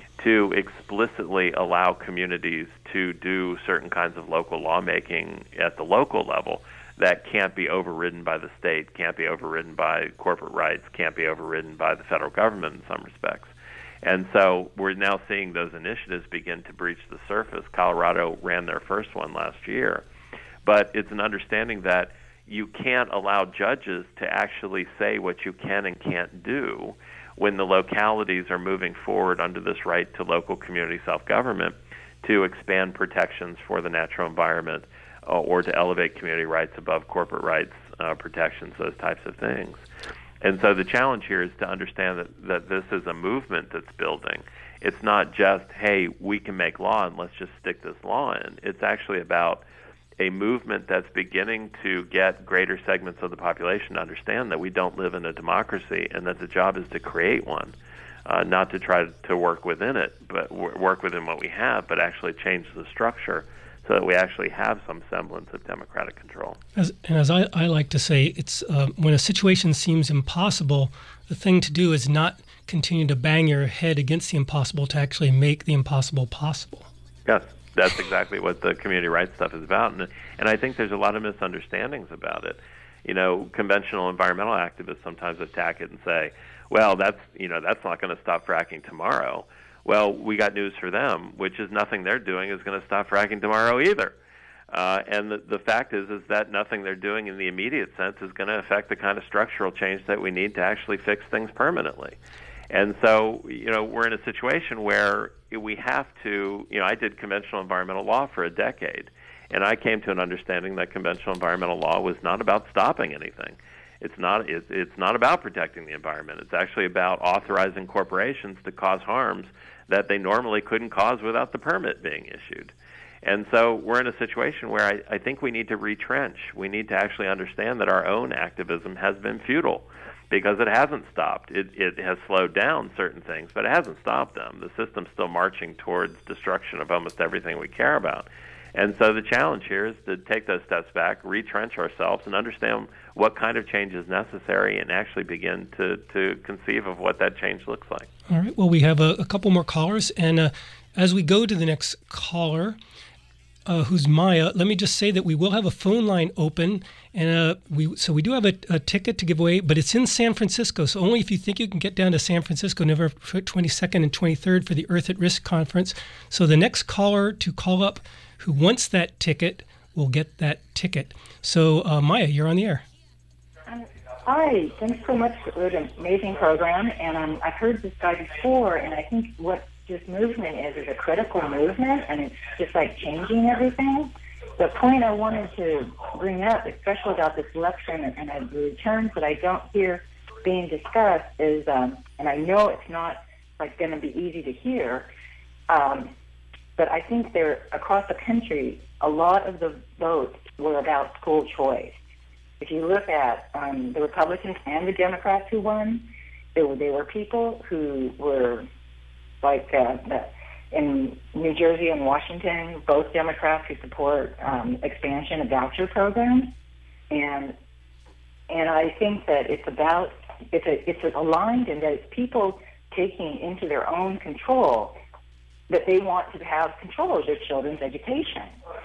to explicitly allow communities to do certain kinds of local lawmaking at the local level that can't be overridden by the state, can't be overridden by corporate rights, can't be overridden by the federal government in some respects. And so we're now seeing those initiatives begin to breach the surface. Colorado ran their first one last year. But it's an understanding that you can't allow judges to actually say what you can and can't do when the localities are moving forward under this right to local community self-government to expand protections for the natural environment uh, or to elevate community rights above corporate rights uh, protections, those types of things. And so the challenge here is to understand that, that this is a movement that's building. It's not just, hey, we can make law and let's just stick this law in. It's actually about a movement that's beginning to get greater segments of the population to understand that we don't live in a democracy and that the job is to create one, uh, not to try to work within it, but w- work within what we have, but actually change the structure so that we actually have some semblance of democratic control. As, and as I, I like to say, it's uh, when a situation seems impossible, the thing to do is not continue to bang your head against the impossible to actually make the impossible possible. Yes, that's exactly what the community rights stuff is about. And, and I think there's a lot of misunderstandings about it. You know, conventional environmental activists sometimes attack it and say, well, that's, you know, that's not going to stop fracking tomorrow. Well, we got news for them, which is nothing they're doing is going to stop fracking tomorrow either. Uh, and the, the fact is is that nothing they're doing in the immediate sense is going to affect the kind of structural change that we need to actually fix things permanently. And so, you know, we're in a situation where we have to, you know, I did conventional environmental law for a decade, and I came to an understanding that conventional environmental law was not about stopping anything. It's not it's, it's not about protecting the environment. It's actually about authorizing corporations to cause harms that they normally couldn't cause without the permit being issued. And so we're in a situation where I, I think we need to retrench. We need to actually understand that our own activism has been futile because it hasn't stopped. It, it has slowed down certain things, but it hasn't stopped them. The system's still marching towards destruction of almost everything we care about. And so the challenge here is to take those steps back, retrench ourselves, and understand what kind of change is necessary and actually begin to, to conceive of what that change looks like. All right. Well, we have a, a couple more callers. And uh, as we go to the next caller, uh, who's Maya, let me just say that we will have a phone line open. And uh, we so we do have a, a ticket to give away, but it's in San Francisco. So only if you think you can get down to San Francisco, November twenty-second and twenty-third for the Earth at Risk conference. So the next caller to call up who wants that ticket will get that ticket. So uh, Maya, you're on the air. Um, hi, thanks so much for an amazing program. And um, I've heard this guy before, and I think what this movement is is a critical movement, and it's just like changing everything. The point I wanted to bring up, especially about this election and, and the returns that I don't hear being discussed, is, um, and I know it's not like going to be easy to hear, um, but I think there across the country, a lot of the votes were about school choice. If you look at um, the Republicans and the Democrats who won, there were, there were people who were like uh, the, in New Jersey and Washington, both Democrats who support um, expansion of voucher programs, and and I think that it's about it's a, it's aligned in that it's people taking into their own control that they want to have control of their children's education.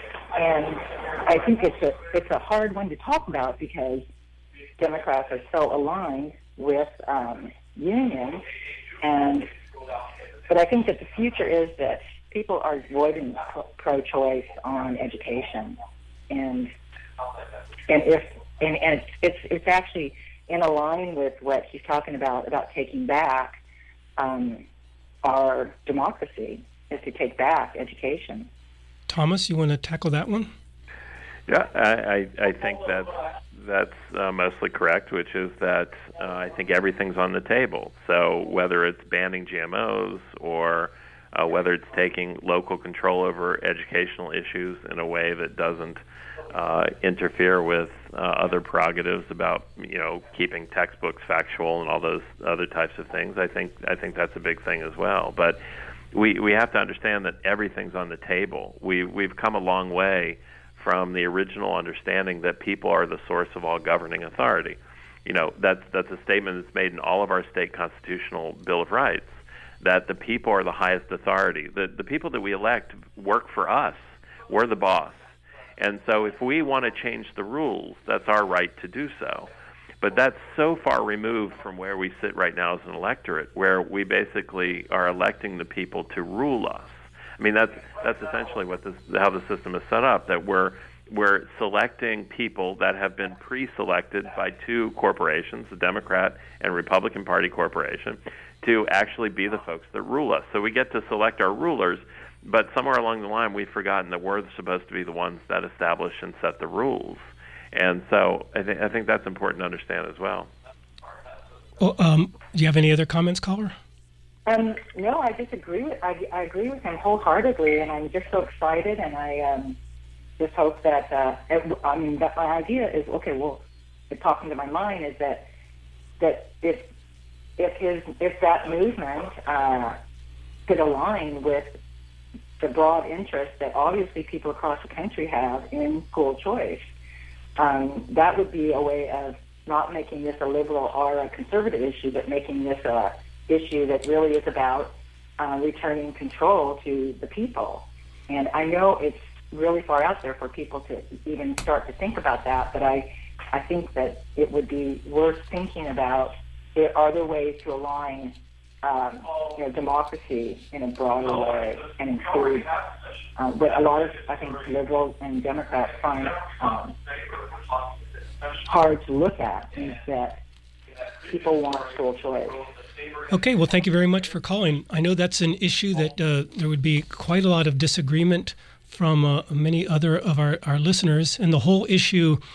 And I think it's a it's a hard one to talk about because Democrats are so aligned with um, unions, and but I think that the future is that people are avoiding pro-choice on education, and and if and, and it's it's actually in line with what he's talking about about taking back um, our democracy, is to take back education. Thomas, you want to tackle that one? Yeah, I, I, I think that's, that's uh, mostly correct, which is that uh, I think everything's on the table. So whether it's banning G M Os or uh, whether it's taking local control over educational issues in a way that doesn't uh, interfere with uh, other prerogatives about, you know, keeping textbooks factual and all those other types of things, I think I think that's a big thing as well. But we we have to understand that everything's on the table. We we've come a long way from the original understanding that people are the source of all governing authority. You know, that's that's a statement that's made in all of our state constitutional Bill of Rights, that the people are the highest authority. The the people that we elect work for us. We're the boss. And so if we want to change the rules, that's our right to do so. But that's so far removed from where we sit right now as an electorate, where we basically are electing the people to rule us. I mean, that's that's essentially what this, how the system is set up, that we're we're selecting people that have been pre-selected by two corporations, the Democrat and Republican Party corporation, to actually be the folks that rule us. So we get to select our rulers, but somewhere along the line we've forgotten that we're supposed to be the ones that establish and set the rules. And so I, th- I think that's important to understand as well. Well, um, do you have any other comments, caller? Um, no, I disagree. With, I, I agree with him wholeheartedly, and I'm just so excited, and I um, just hope that, uh, it, I mean, that my idea is, okay, well, talking to my mind is that that if if his if that movement uh, could align with the broad interest that obviously people across the country have in school choice, um, that would be a way of not making this a liberal or a conservative issue, but making this a issue that really is about uh, returning control to the people. And I know it's really far out there for people to even start to think about that, but I, I think that it would be worth thinking about, are there ways to align um, you know, democracy in a broader way and include uh, what a lot of, I think, liberals and Democrats find um, hard to look at, is that people want school choice. Okay, well, thank you very much for calling. I know that's an issue that uh, there would be quite a lot of disagreement from uh, many other of our, our listeners, and the whole issue, you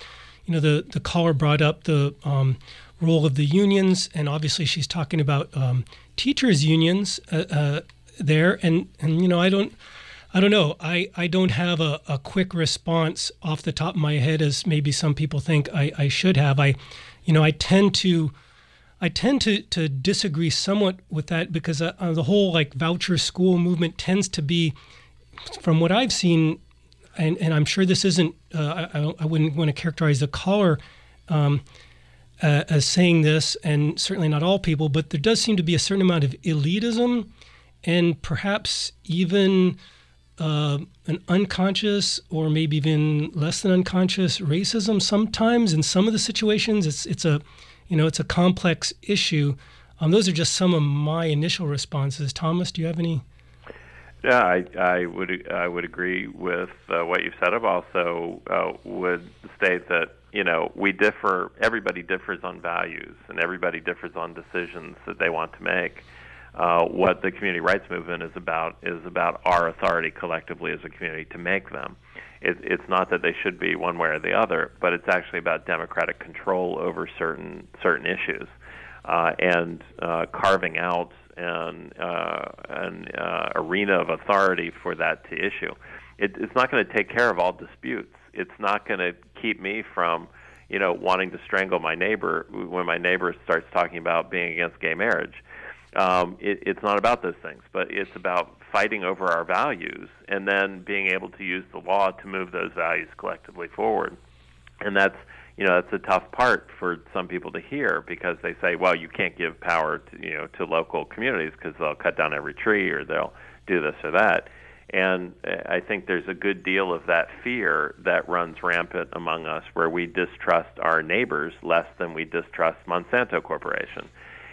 you know, the, the caller brought up the um, role of the unions, and obviously she's talking about um, teachers' unions uh, uh, there. And, and, you know, I don't, I don't know. I, I don't have a, a quick response off the top of my head as maybe some people think I, I should have. I, you know, I tend to, I tend to, to disagree somewhat with that because uh, uh, the whole like voucher school movement tends to be, from what I've seen, and, and I'm sure this isn't, uh, I, I wouldn't want to characterize the caller um, uh, as saying this, and certainly not all people, but there does seem to be a certain amount of elitism and perhaps even uh, an unconscious or maybe even less than unconscious racism sometimes in some of the situations. It's it's a, you know, it's a complex issue. Um, those are just some of my initial responses. Thomas, do you have any? Yeah, I, I would I would agree with uh, what you've said. I also uh, would state that, you know, we differ. Everybody differs on values, and everybody differs on decisions that they want to make. Uh, what the community rights movement is about is about our authority collectively as a community to make them. It, it's not that they should be one way or the other, but it's actually about democratic control over certain certain issues uh, and uh, carving out an, uh, an uh, arena of authority for that to issue. It, it's not going to take care of all disputes. It's not going to keep me from, you know, wanting to strangle my neighbor when my neighbor starts talking about being against gay marriage. Um, it, it's not about those things, but it's about fighting over our values and then being able to use the law to move those values collectively forward. And that's, you know, that's a tough part for some people to hear because they say, well, you can't give power to, you know, to local communities because they'll cut down every tree or they'll do this or that. And I think there's a good deal of that fear that runs rampant among us where we distrust our neighbors less than we distrust Monsanto Corporation.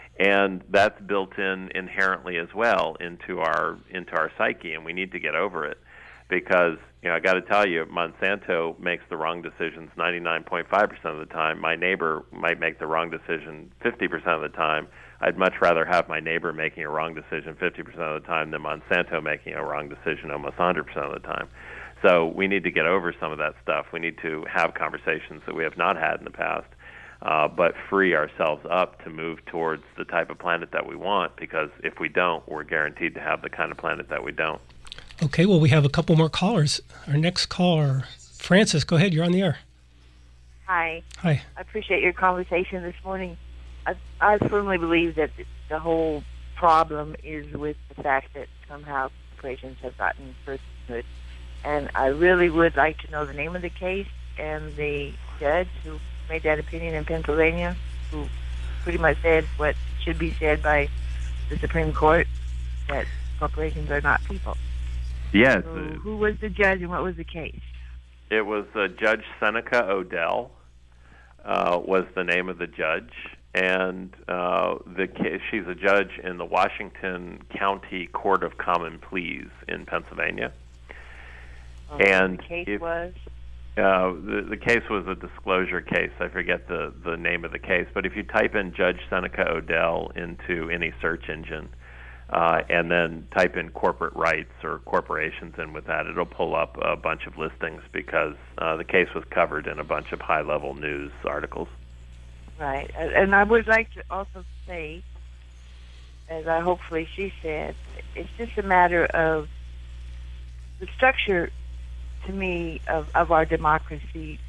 And that's built in inherently as well into our into our psyche, and we need to get over it because, you know, I got to tell you, Monsanto makes the wrong decisions ninety-nine point five percent of the time. My neighbor might make the wrong decision fifty percent of the time. I'd much rather have my neighbor making a wrong decision fifty percent of the time than Monsanto making a wrong decision almost one hundred percent of the time. So we need to get over some of that stuff. We need to have conversations that we have not had in the past. Uh, but free ourselves up to move towards the type of planet that we want, because if we don't, we're guaranteed to have the kind of planet that we don't. Okay, well, we have a couple more callers. Our next caller, Francis, go ahead. You're on the air. Hi. Hi. I appreciate your conversation this morning. I, I firmly believe that the whole problem is with the fact that somehow corporations have gotten personhood. And I really would like to know the name of the case and the judge who made that opinion in Pennsylvania, who pretty much said what should be said by the Supreme Court, that corporations are not people. Yes. So who was the judge and what was the case? It was uh, Judge Seneca Odell uh, was the name of the judge, and uh, the case, she's a judge in the Washington County Court of Common Pleas in Pennsylvania. Okay, and the case if, was? Uh, the, the case was a disclosure case. I forget the, the name of the case. But if you type in Judge Seneca Odell into any search engine uh, and then type in corporate rights or corporations in with that, it'll pull up a bunch of listings because uh, the case was covered in a bunch of high-level news articles. Right. And I would like to also say, as I hopefully she said, it's just a matter of the structure, to me, of, of our democracy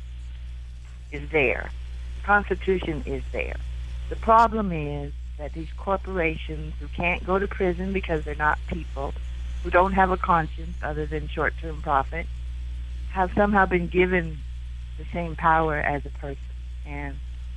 is there. The Constitution is there. The problem is that these corporations who can't go to prison because they're not people, who don't have a conscience other than short-term profit, have somehow been given the same power as a person. And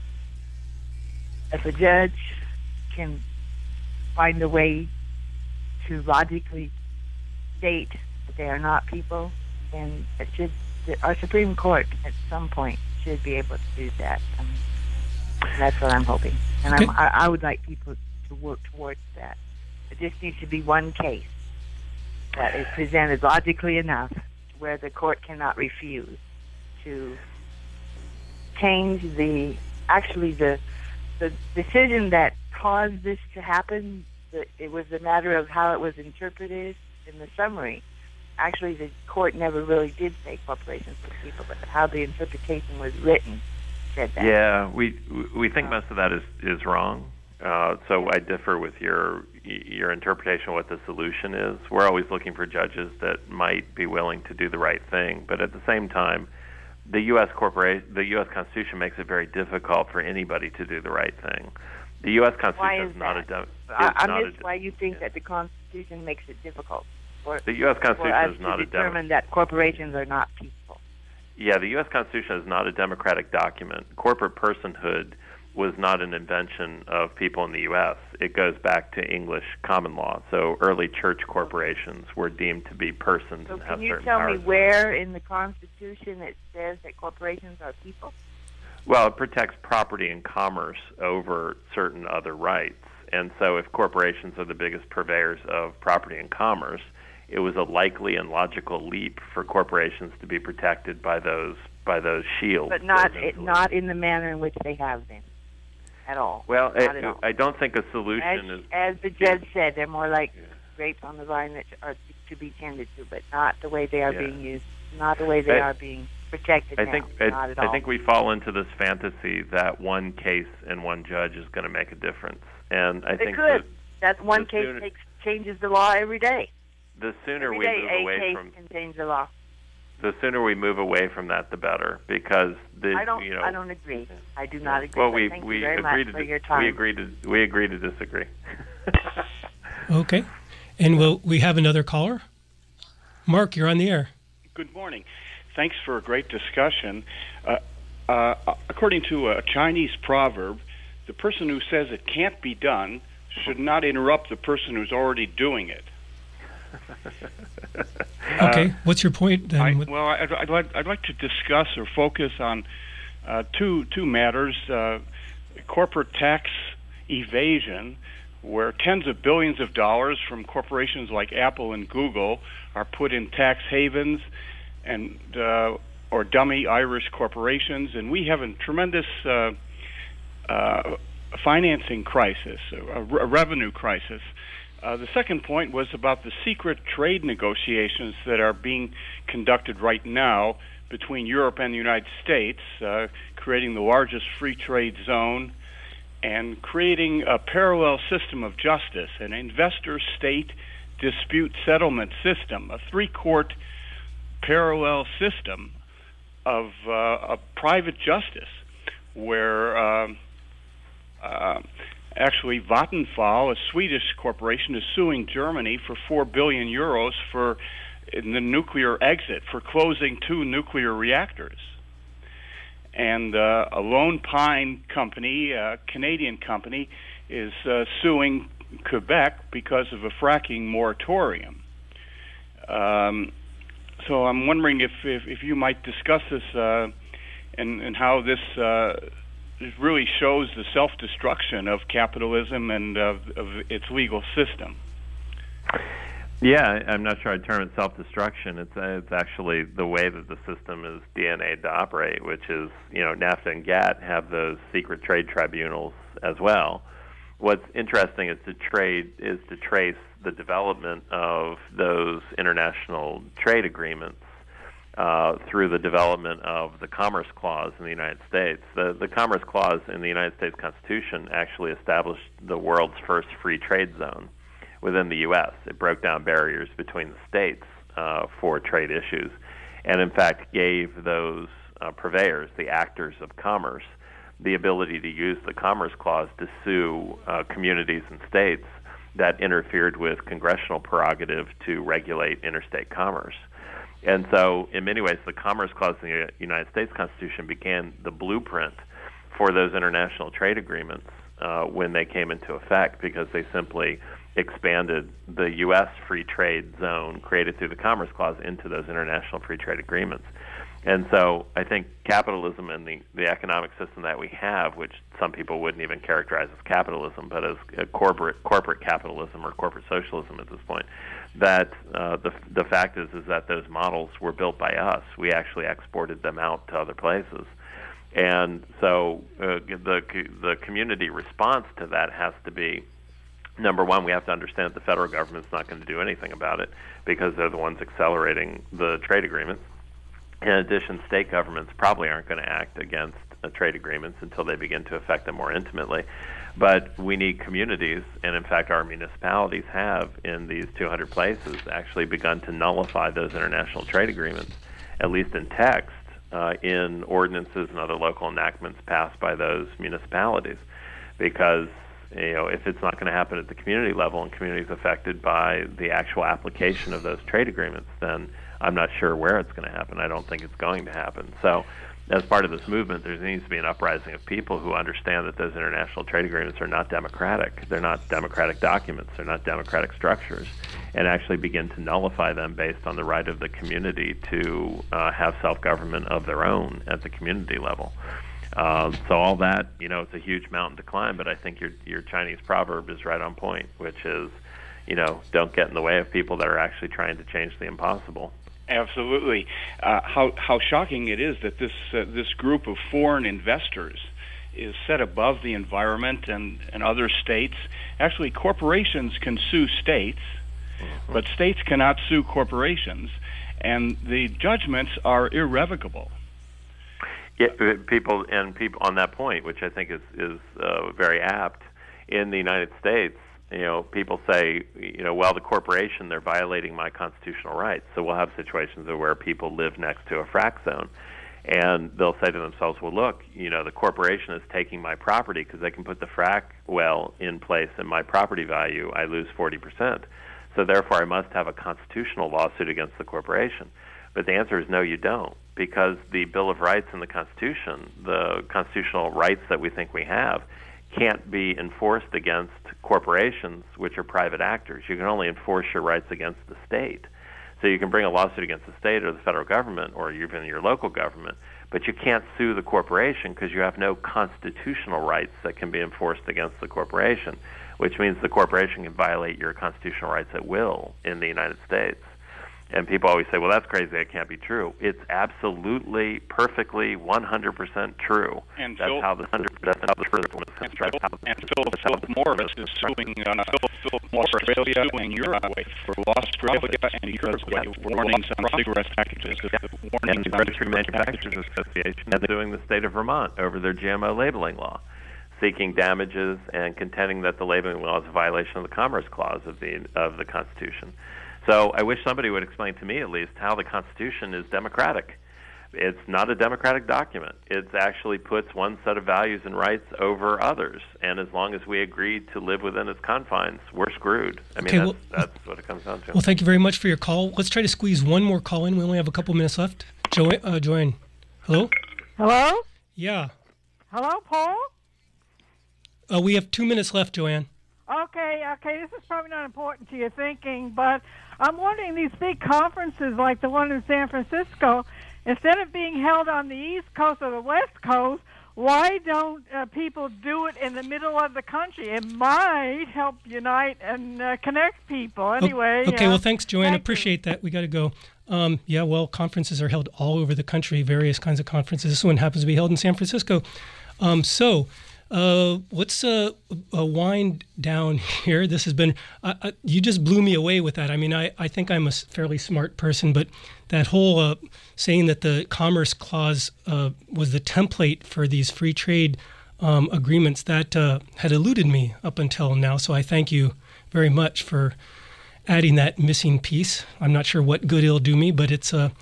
if a judge can find a way to logically state that they are not people, and it should, our Supreme Court at some point should be able to do that. I mean, that's what I'm hoping. And okay. I'm, I, I would like people to work towards that. It just needs to be one case that is presented logically enough to where the court cannot refuse to change the, actually the, the decision that caused this to happen. The, it was a matter of how it was interpreted in the summary. Actually, the court never really did say corporations were people, but how the interpretation was written said that. Yeah, we we think most of that is is wrong. Uh, so I differ with your your interpretation of what the solution is. We're always looking for judges that might be willing to do the right thing, but at the same time, the U S corporation, the U S Constitution makes it very difficult for anybody to do the right thing. The U S Constitution Why is, is not that? a. Dem- I, I not missed a, why you think that the Constitution makes it difficult. For, the U S Constitution for us is not to a dem- determine that corporations are not people. Yeah, the U S Constitution is not a democratic document. Corporate personhood was not an invention of people in the U S. It goes back to English common law. So early church corporations were deemed to be persons So and have can you certain tell powers. me where in the Constitution it says that corporations are people? Well, it protects property and commerce over certain other rights. And so if corporations are the biggest purveyors of property and commerce, it was a likely and logical leap for corporations to be protected by those by those shields. But not those it, not in the manner in which they have been, at all. Well, not I, at all. I don't think a solution As, is... as the judge said, they're more like grapes on the vine that are to be tended to, but not the way they are Yeah. being used, not the way they I- are being protected I now. think not I, at I all. think we fall into this fantasy that one case and one judge is going to make a difference, and I they think could. the, That one the case sooner- takes changes the law every day. the sooner Every we day move a away case from can change the law. the sooner we move away from that, the better, because the I don't. you know I don't agree. I do not agree. well but we thank we you very agree much to for your we time. agree to we agree to disagree. Okay. And we'll, we have another caller. Mark, you're on the air. Good morning. Thanks for a great discussion. Uh, uh, according to a Chinese proverb, the person who says it can't be done should not interrupt the person who's already doing it. Okay. Uh, What's your point then? I, What- well, I'd, I'd, like, I'd like to discuss or focus on uh, two two matters: uh, corporate tax evasion, where tens of billions of dollars from corporations like Apple and Google are put in tax havens and uh, or dummy Irish corporations, and we have a tremendous uh, uh, financing crisis, a, a revenue crisis. Uh, the second point was about the secret trade negotiations that are being conducted right now between Europe and the United States, uh, creating the largest free trade zone and creating a parallel system of justice, an investor-state dispute settlement system, a three-court parallel system of uh, a private justice where um, uh, actually Vattenfall, a Swedish corporation, is suing Germany for four billion euros for in the nuclear exit, for closing two nuclear reactors. And uh, a Lone Pine company, a Canadian company, is uh, suing Quebec because of a fracking moratorium. Um, so I'm wondering if, if, if you might discuss this uh, and, and how this uh, really shows the self-destruction of capitalism and of, of its legal system. Yeah, I'm not sure I'd term it self-destruction. It's uh, it's actually the way that the system is D N A'd to operate, which is, you know, NAFTA and GATT have those secret trade tribunals as well. What's interesting is to trade is to trace the development of those international trade agreements uh, through the development of the Commerce Clause in the United States. The the Commerce Clause in the United States Constitution actually established the world's first free trade zone within the U S It broke down barriers between the states uh, for trade issues, and in fact gave those uh, purveyors, the actors of commerce, the ability to use the Commerce Clause to sue uh, communities and states that interfered with congressional prerogative to regulate interstate commerce. And so, in many ways, the Commerce Clause in the United States Constitution became the blueprint for those international trade agreements uh, when they came into effect, because they simply expanded the U S free trade zone created through the Commerce Clause into those international free trade agreements. And so I think capitalism and the, the economic system that we have, which some people wouldn't even characterize as capitalism, but as a corporate corporate capitalism or corporate socialism at this point, that uh, the the fact is is that those models were built by us. We actually exported them out to other places. And so uh, the the community response to that has to be, number one, we have to understand that the federal government's not going to do anything about it because they're the ones accelerating the trade agreements. In addition, state governments probably aren't going to act against uh, trade agreements until they begin to affect them more intimately. But we need communities, and in fact our municipalities have, in these two hundred places, actually begun to nullify those international trade agreements, at least in text, uh, in ordinances and other local enactments passed by those municipalities. Because you know, if it's not going to happen at the community level and communities affected by the actual application of those trade agreements, then I'm not sure where it's going to happen. I don't think it's going to happen. So as part of this movement, there needs to be an uprising of people who understand that those international trade agreements are not democratic. They're not democratic documents. They're not democratic structures, and actually begin to nullify them based on the right of the community to uh, have self-government of their own at the community level. Uh, so all that, you know, it's a huge mountain to climb, but I think your your Chinese proverb is right on point, which is, you know, don't get in the way of people that are actually trying to change the impossible. Absolutely. Uh, how how shocking it is that this uh, this group of foreign investors is set above the environment and, and other states. Actually, corporations can sue states, mm-hmm. but states cannot sue corporations, and the judgments are irrevocable. Yeah, people and people on that point, which I think is is uh, very apt. In the United States, you know, people say, you know, well, the corporation, they're violating my constitutional rights. So we'll have situations where people live next to a frack zone, and they'll say to themselves, well, look, you know, the corporation is taking my property because they can put the frack well in place, and my property value, I lose forty percent. So therefore, I must have a constitutional lawsuit against the corporation. But the answer is no, you don't, because the Bill of Rights in the Constitution, the constitutional rights that we think we have, can't be enforced against corporations, which are private actors. You can only enforce your rights against the state. So you can bring a lawsuit against the state or the federal government or even your local government, but you can't sue the corporation because you have no constitutional rights that can be enforced against the corporation, which means the corporation can violate your constitutional rights at will in the United States. And people always say, well, that's crazy, that can't be true. It's absolutely, perfectly, one hundred percent true. And that's Phil, how the hundred that's how the first one is and Phil, and Phil, Philip Morris is suing uh, Philip Morris Australia and Uruguay for Australia and Uruguay for warnings on cigarette packages. And the Registered Manufacturers Association is suing the state of Vermont over their G M O labeling law, seeking damages and contending that the labeling law is a violation of the Commerce Clause of the of the Constitution. So I wish somebody would explain to me, at least, how the Constitution is democratic. It's not a democratic document. It actually puts one set of values and rights over others. And as long as we agree to live within its confines, we're screwed. I mean, okay, that's, well, that's what it comes down to. Well, thank you very much for your call. Let's try to squeeze one more call in. We only have a couple minutes left. Jo- uh, Joanne, hello? Hello? Yeah. Hello, Paul? Uh, we have two minutes left, Joanne. Okay, okay, this is probably not important to your thinking, but I'm wondering, these big conferences like the one in San Francisco, instead of being held on the East Coast or the West Coast, why don't uh, people do it in the middle of the country? It might help unite and uh, connect people. Anyway. Okay, uh, well, thanks, Joanne. thank Appreciate you. that. We got to go. Um, yeah, well, conferences are held all over the country, various kinds of conferences. This one happens to be held in San Francisco. Um, so... Uh, let's uh, uh, wind down here. This has been, uh, uh, you just blew me away with that. I mean, I, I think I'm a fairly smart person, but that whole uh, saying that the Commerce Clause uh, was the template for these free trade um, agreements, that uh, had eluded me up until now. So I thank you very much for adding that missing piece. I'm not sure what good it'll do me, but it's, uh,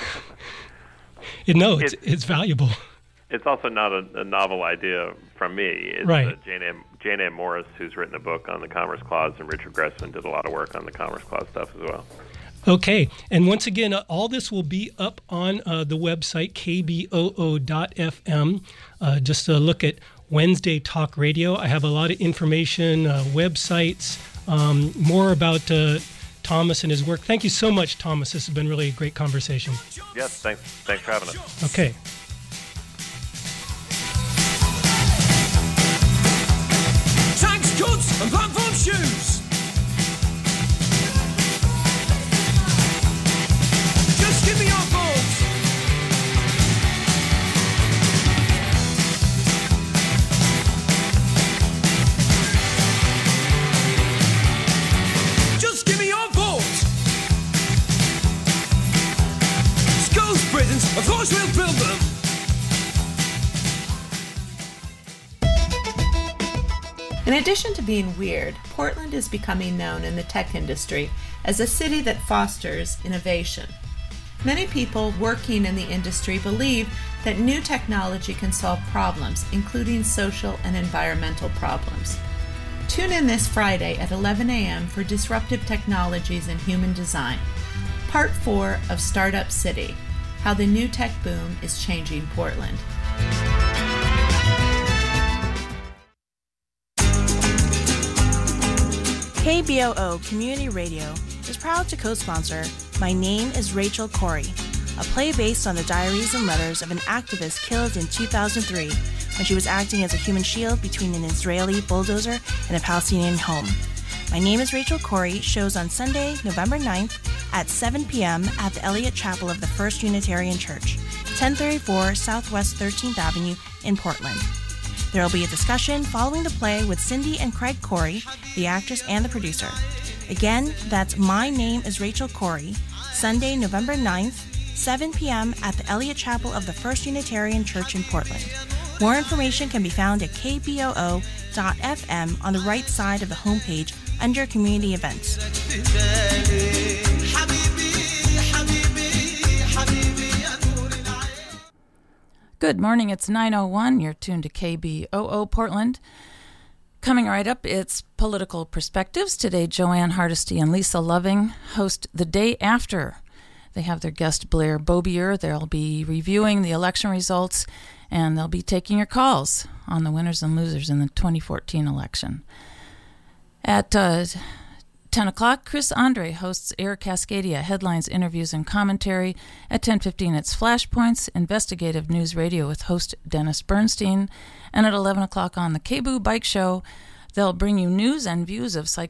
it, no, it's, it's valuable. It's also not a, a novel idea from me. It's right. uh, Jane M. Jane M. Morris, who's written a book on the Commerce Clause, and Richard Gressman did a lot of work on the Commerce Clause stuff as well. Okay, and once again, uh, all this will be up on uh, the website, K B O O dot F M. Uh, just a look at Wednesday Talk Radio. I have a lot of information, uh, websites, um, more about uh, Thomas and his work. Thank you so much, Thomas. This has been really a great conversation. Yes, thanks, thanks for having us. Okay. Tanks, cuts, and platform shoes. Just give me your vote. Just give me your vote. Schools, prisons, of course we'll build them. In addition to being weird, Portland is becoming known in the tech industry as a city that fosters innovation. Many people working in the industry believe that new technology can solve problems, including social and environmental problems. Tune in this Friday at eleven a.m. for Disruptive Technologies in Human Design, Part four of Startup City, How the New Tech Boom is Changing Portland. K B O O Community Radio is proud to co-sponsor My Name is Rachel Corrie, a play based on the diaries and letters of an activist killed in two thousand three when she was acting as a human shield between an Israeli bulldozer and a Palestinian home. My Name is Rachel Corrie shows on Sunday, November ninth at seven p.m. at the Elliott Chapel of the First Unitarian Church, ten thirty-four Southwest thirteenth Avenue in Portland. There will be a discussion following the play with Cindy and Craig Corrie, the actress and the producer. Again, that's My Name is Rachel Corrie, Sunday, November ninth, seven p.m. at the Elliott Chapel of the First Unitarian Church in Portland. More information can be found at k b o o dot f m on the right side of the homepage under Community Events. Good morning, it's nine oh one. You're tuned to K B O O Portland. Coming right up, it's Political Perspectives. Today, Joanne Hardesty and Lisa Loving host The Day After. They have their guest Blair Bobier. They'll be reviewing the election results, and they'll be taking your calls on the winners and losers in the twenty fourteen election. At uh, ten o'clock, Chris Andre hosts Air Cascadia, headlines, interviews, and commentary. At ten fifteen, it's Flashpoints, investigative news radio with host Dennis Bernstein. And at eleven o'clock on the K B O O Bike Show, they'll bring you news and views of cycling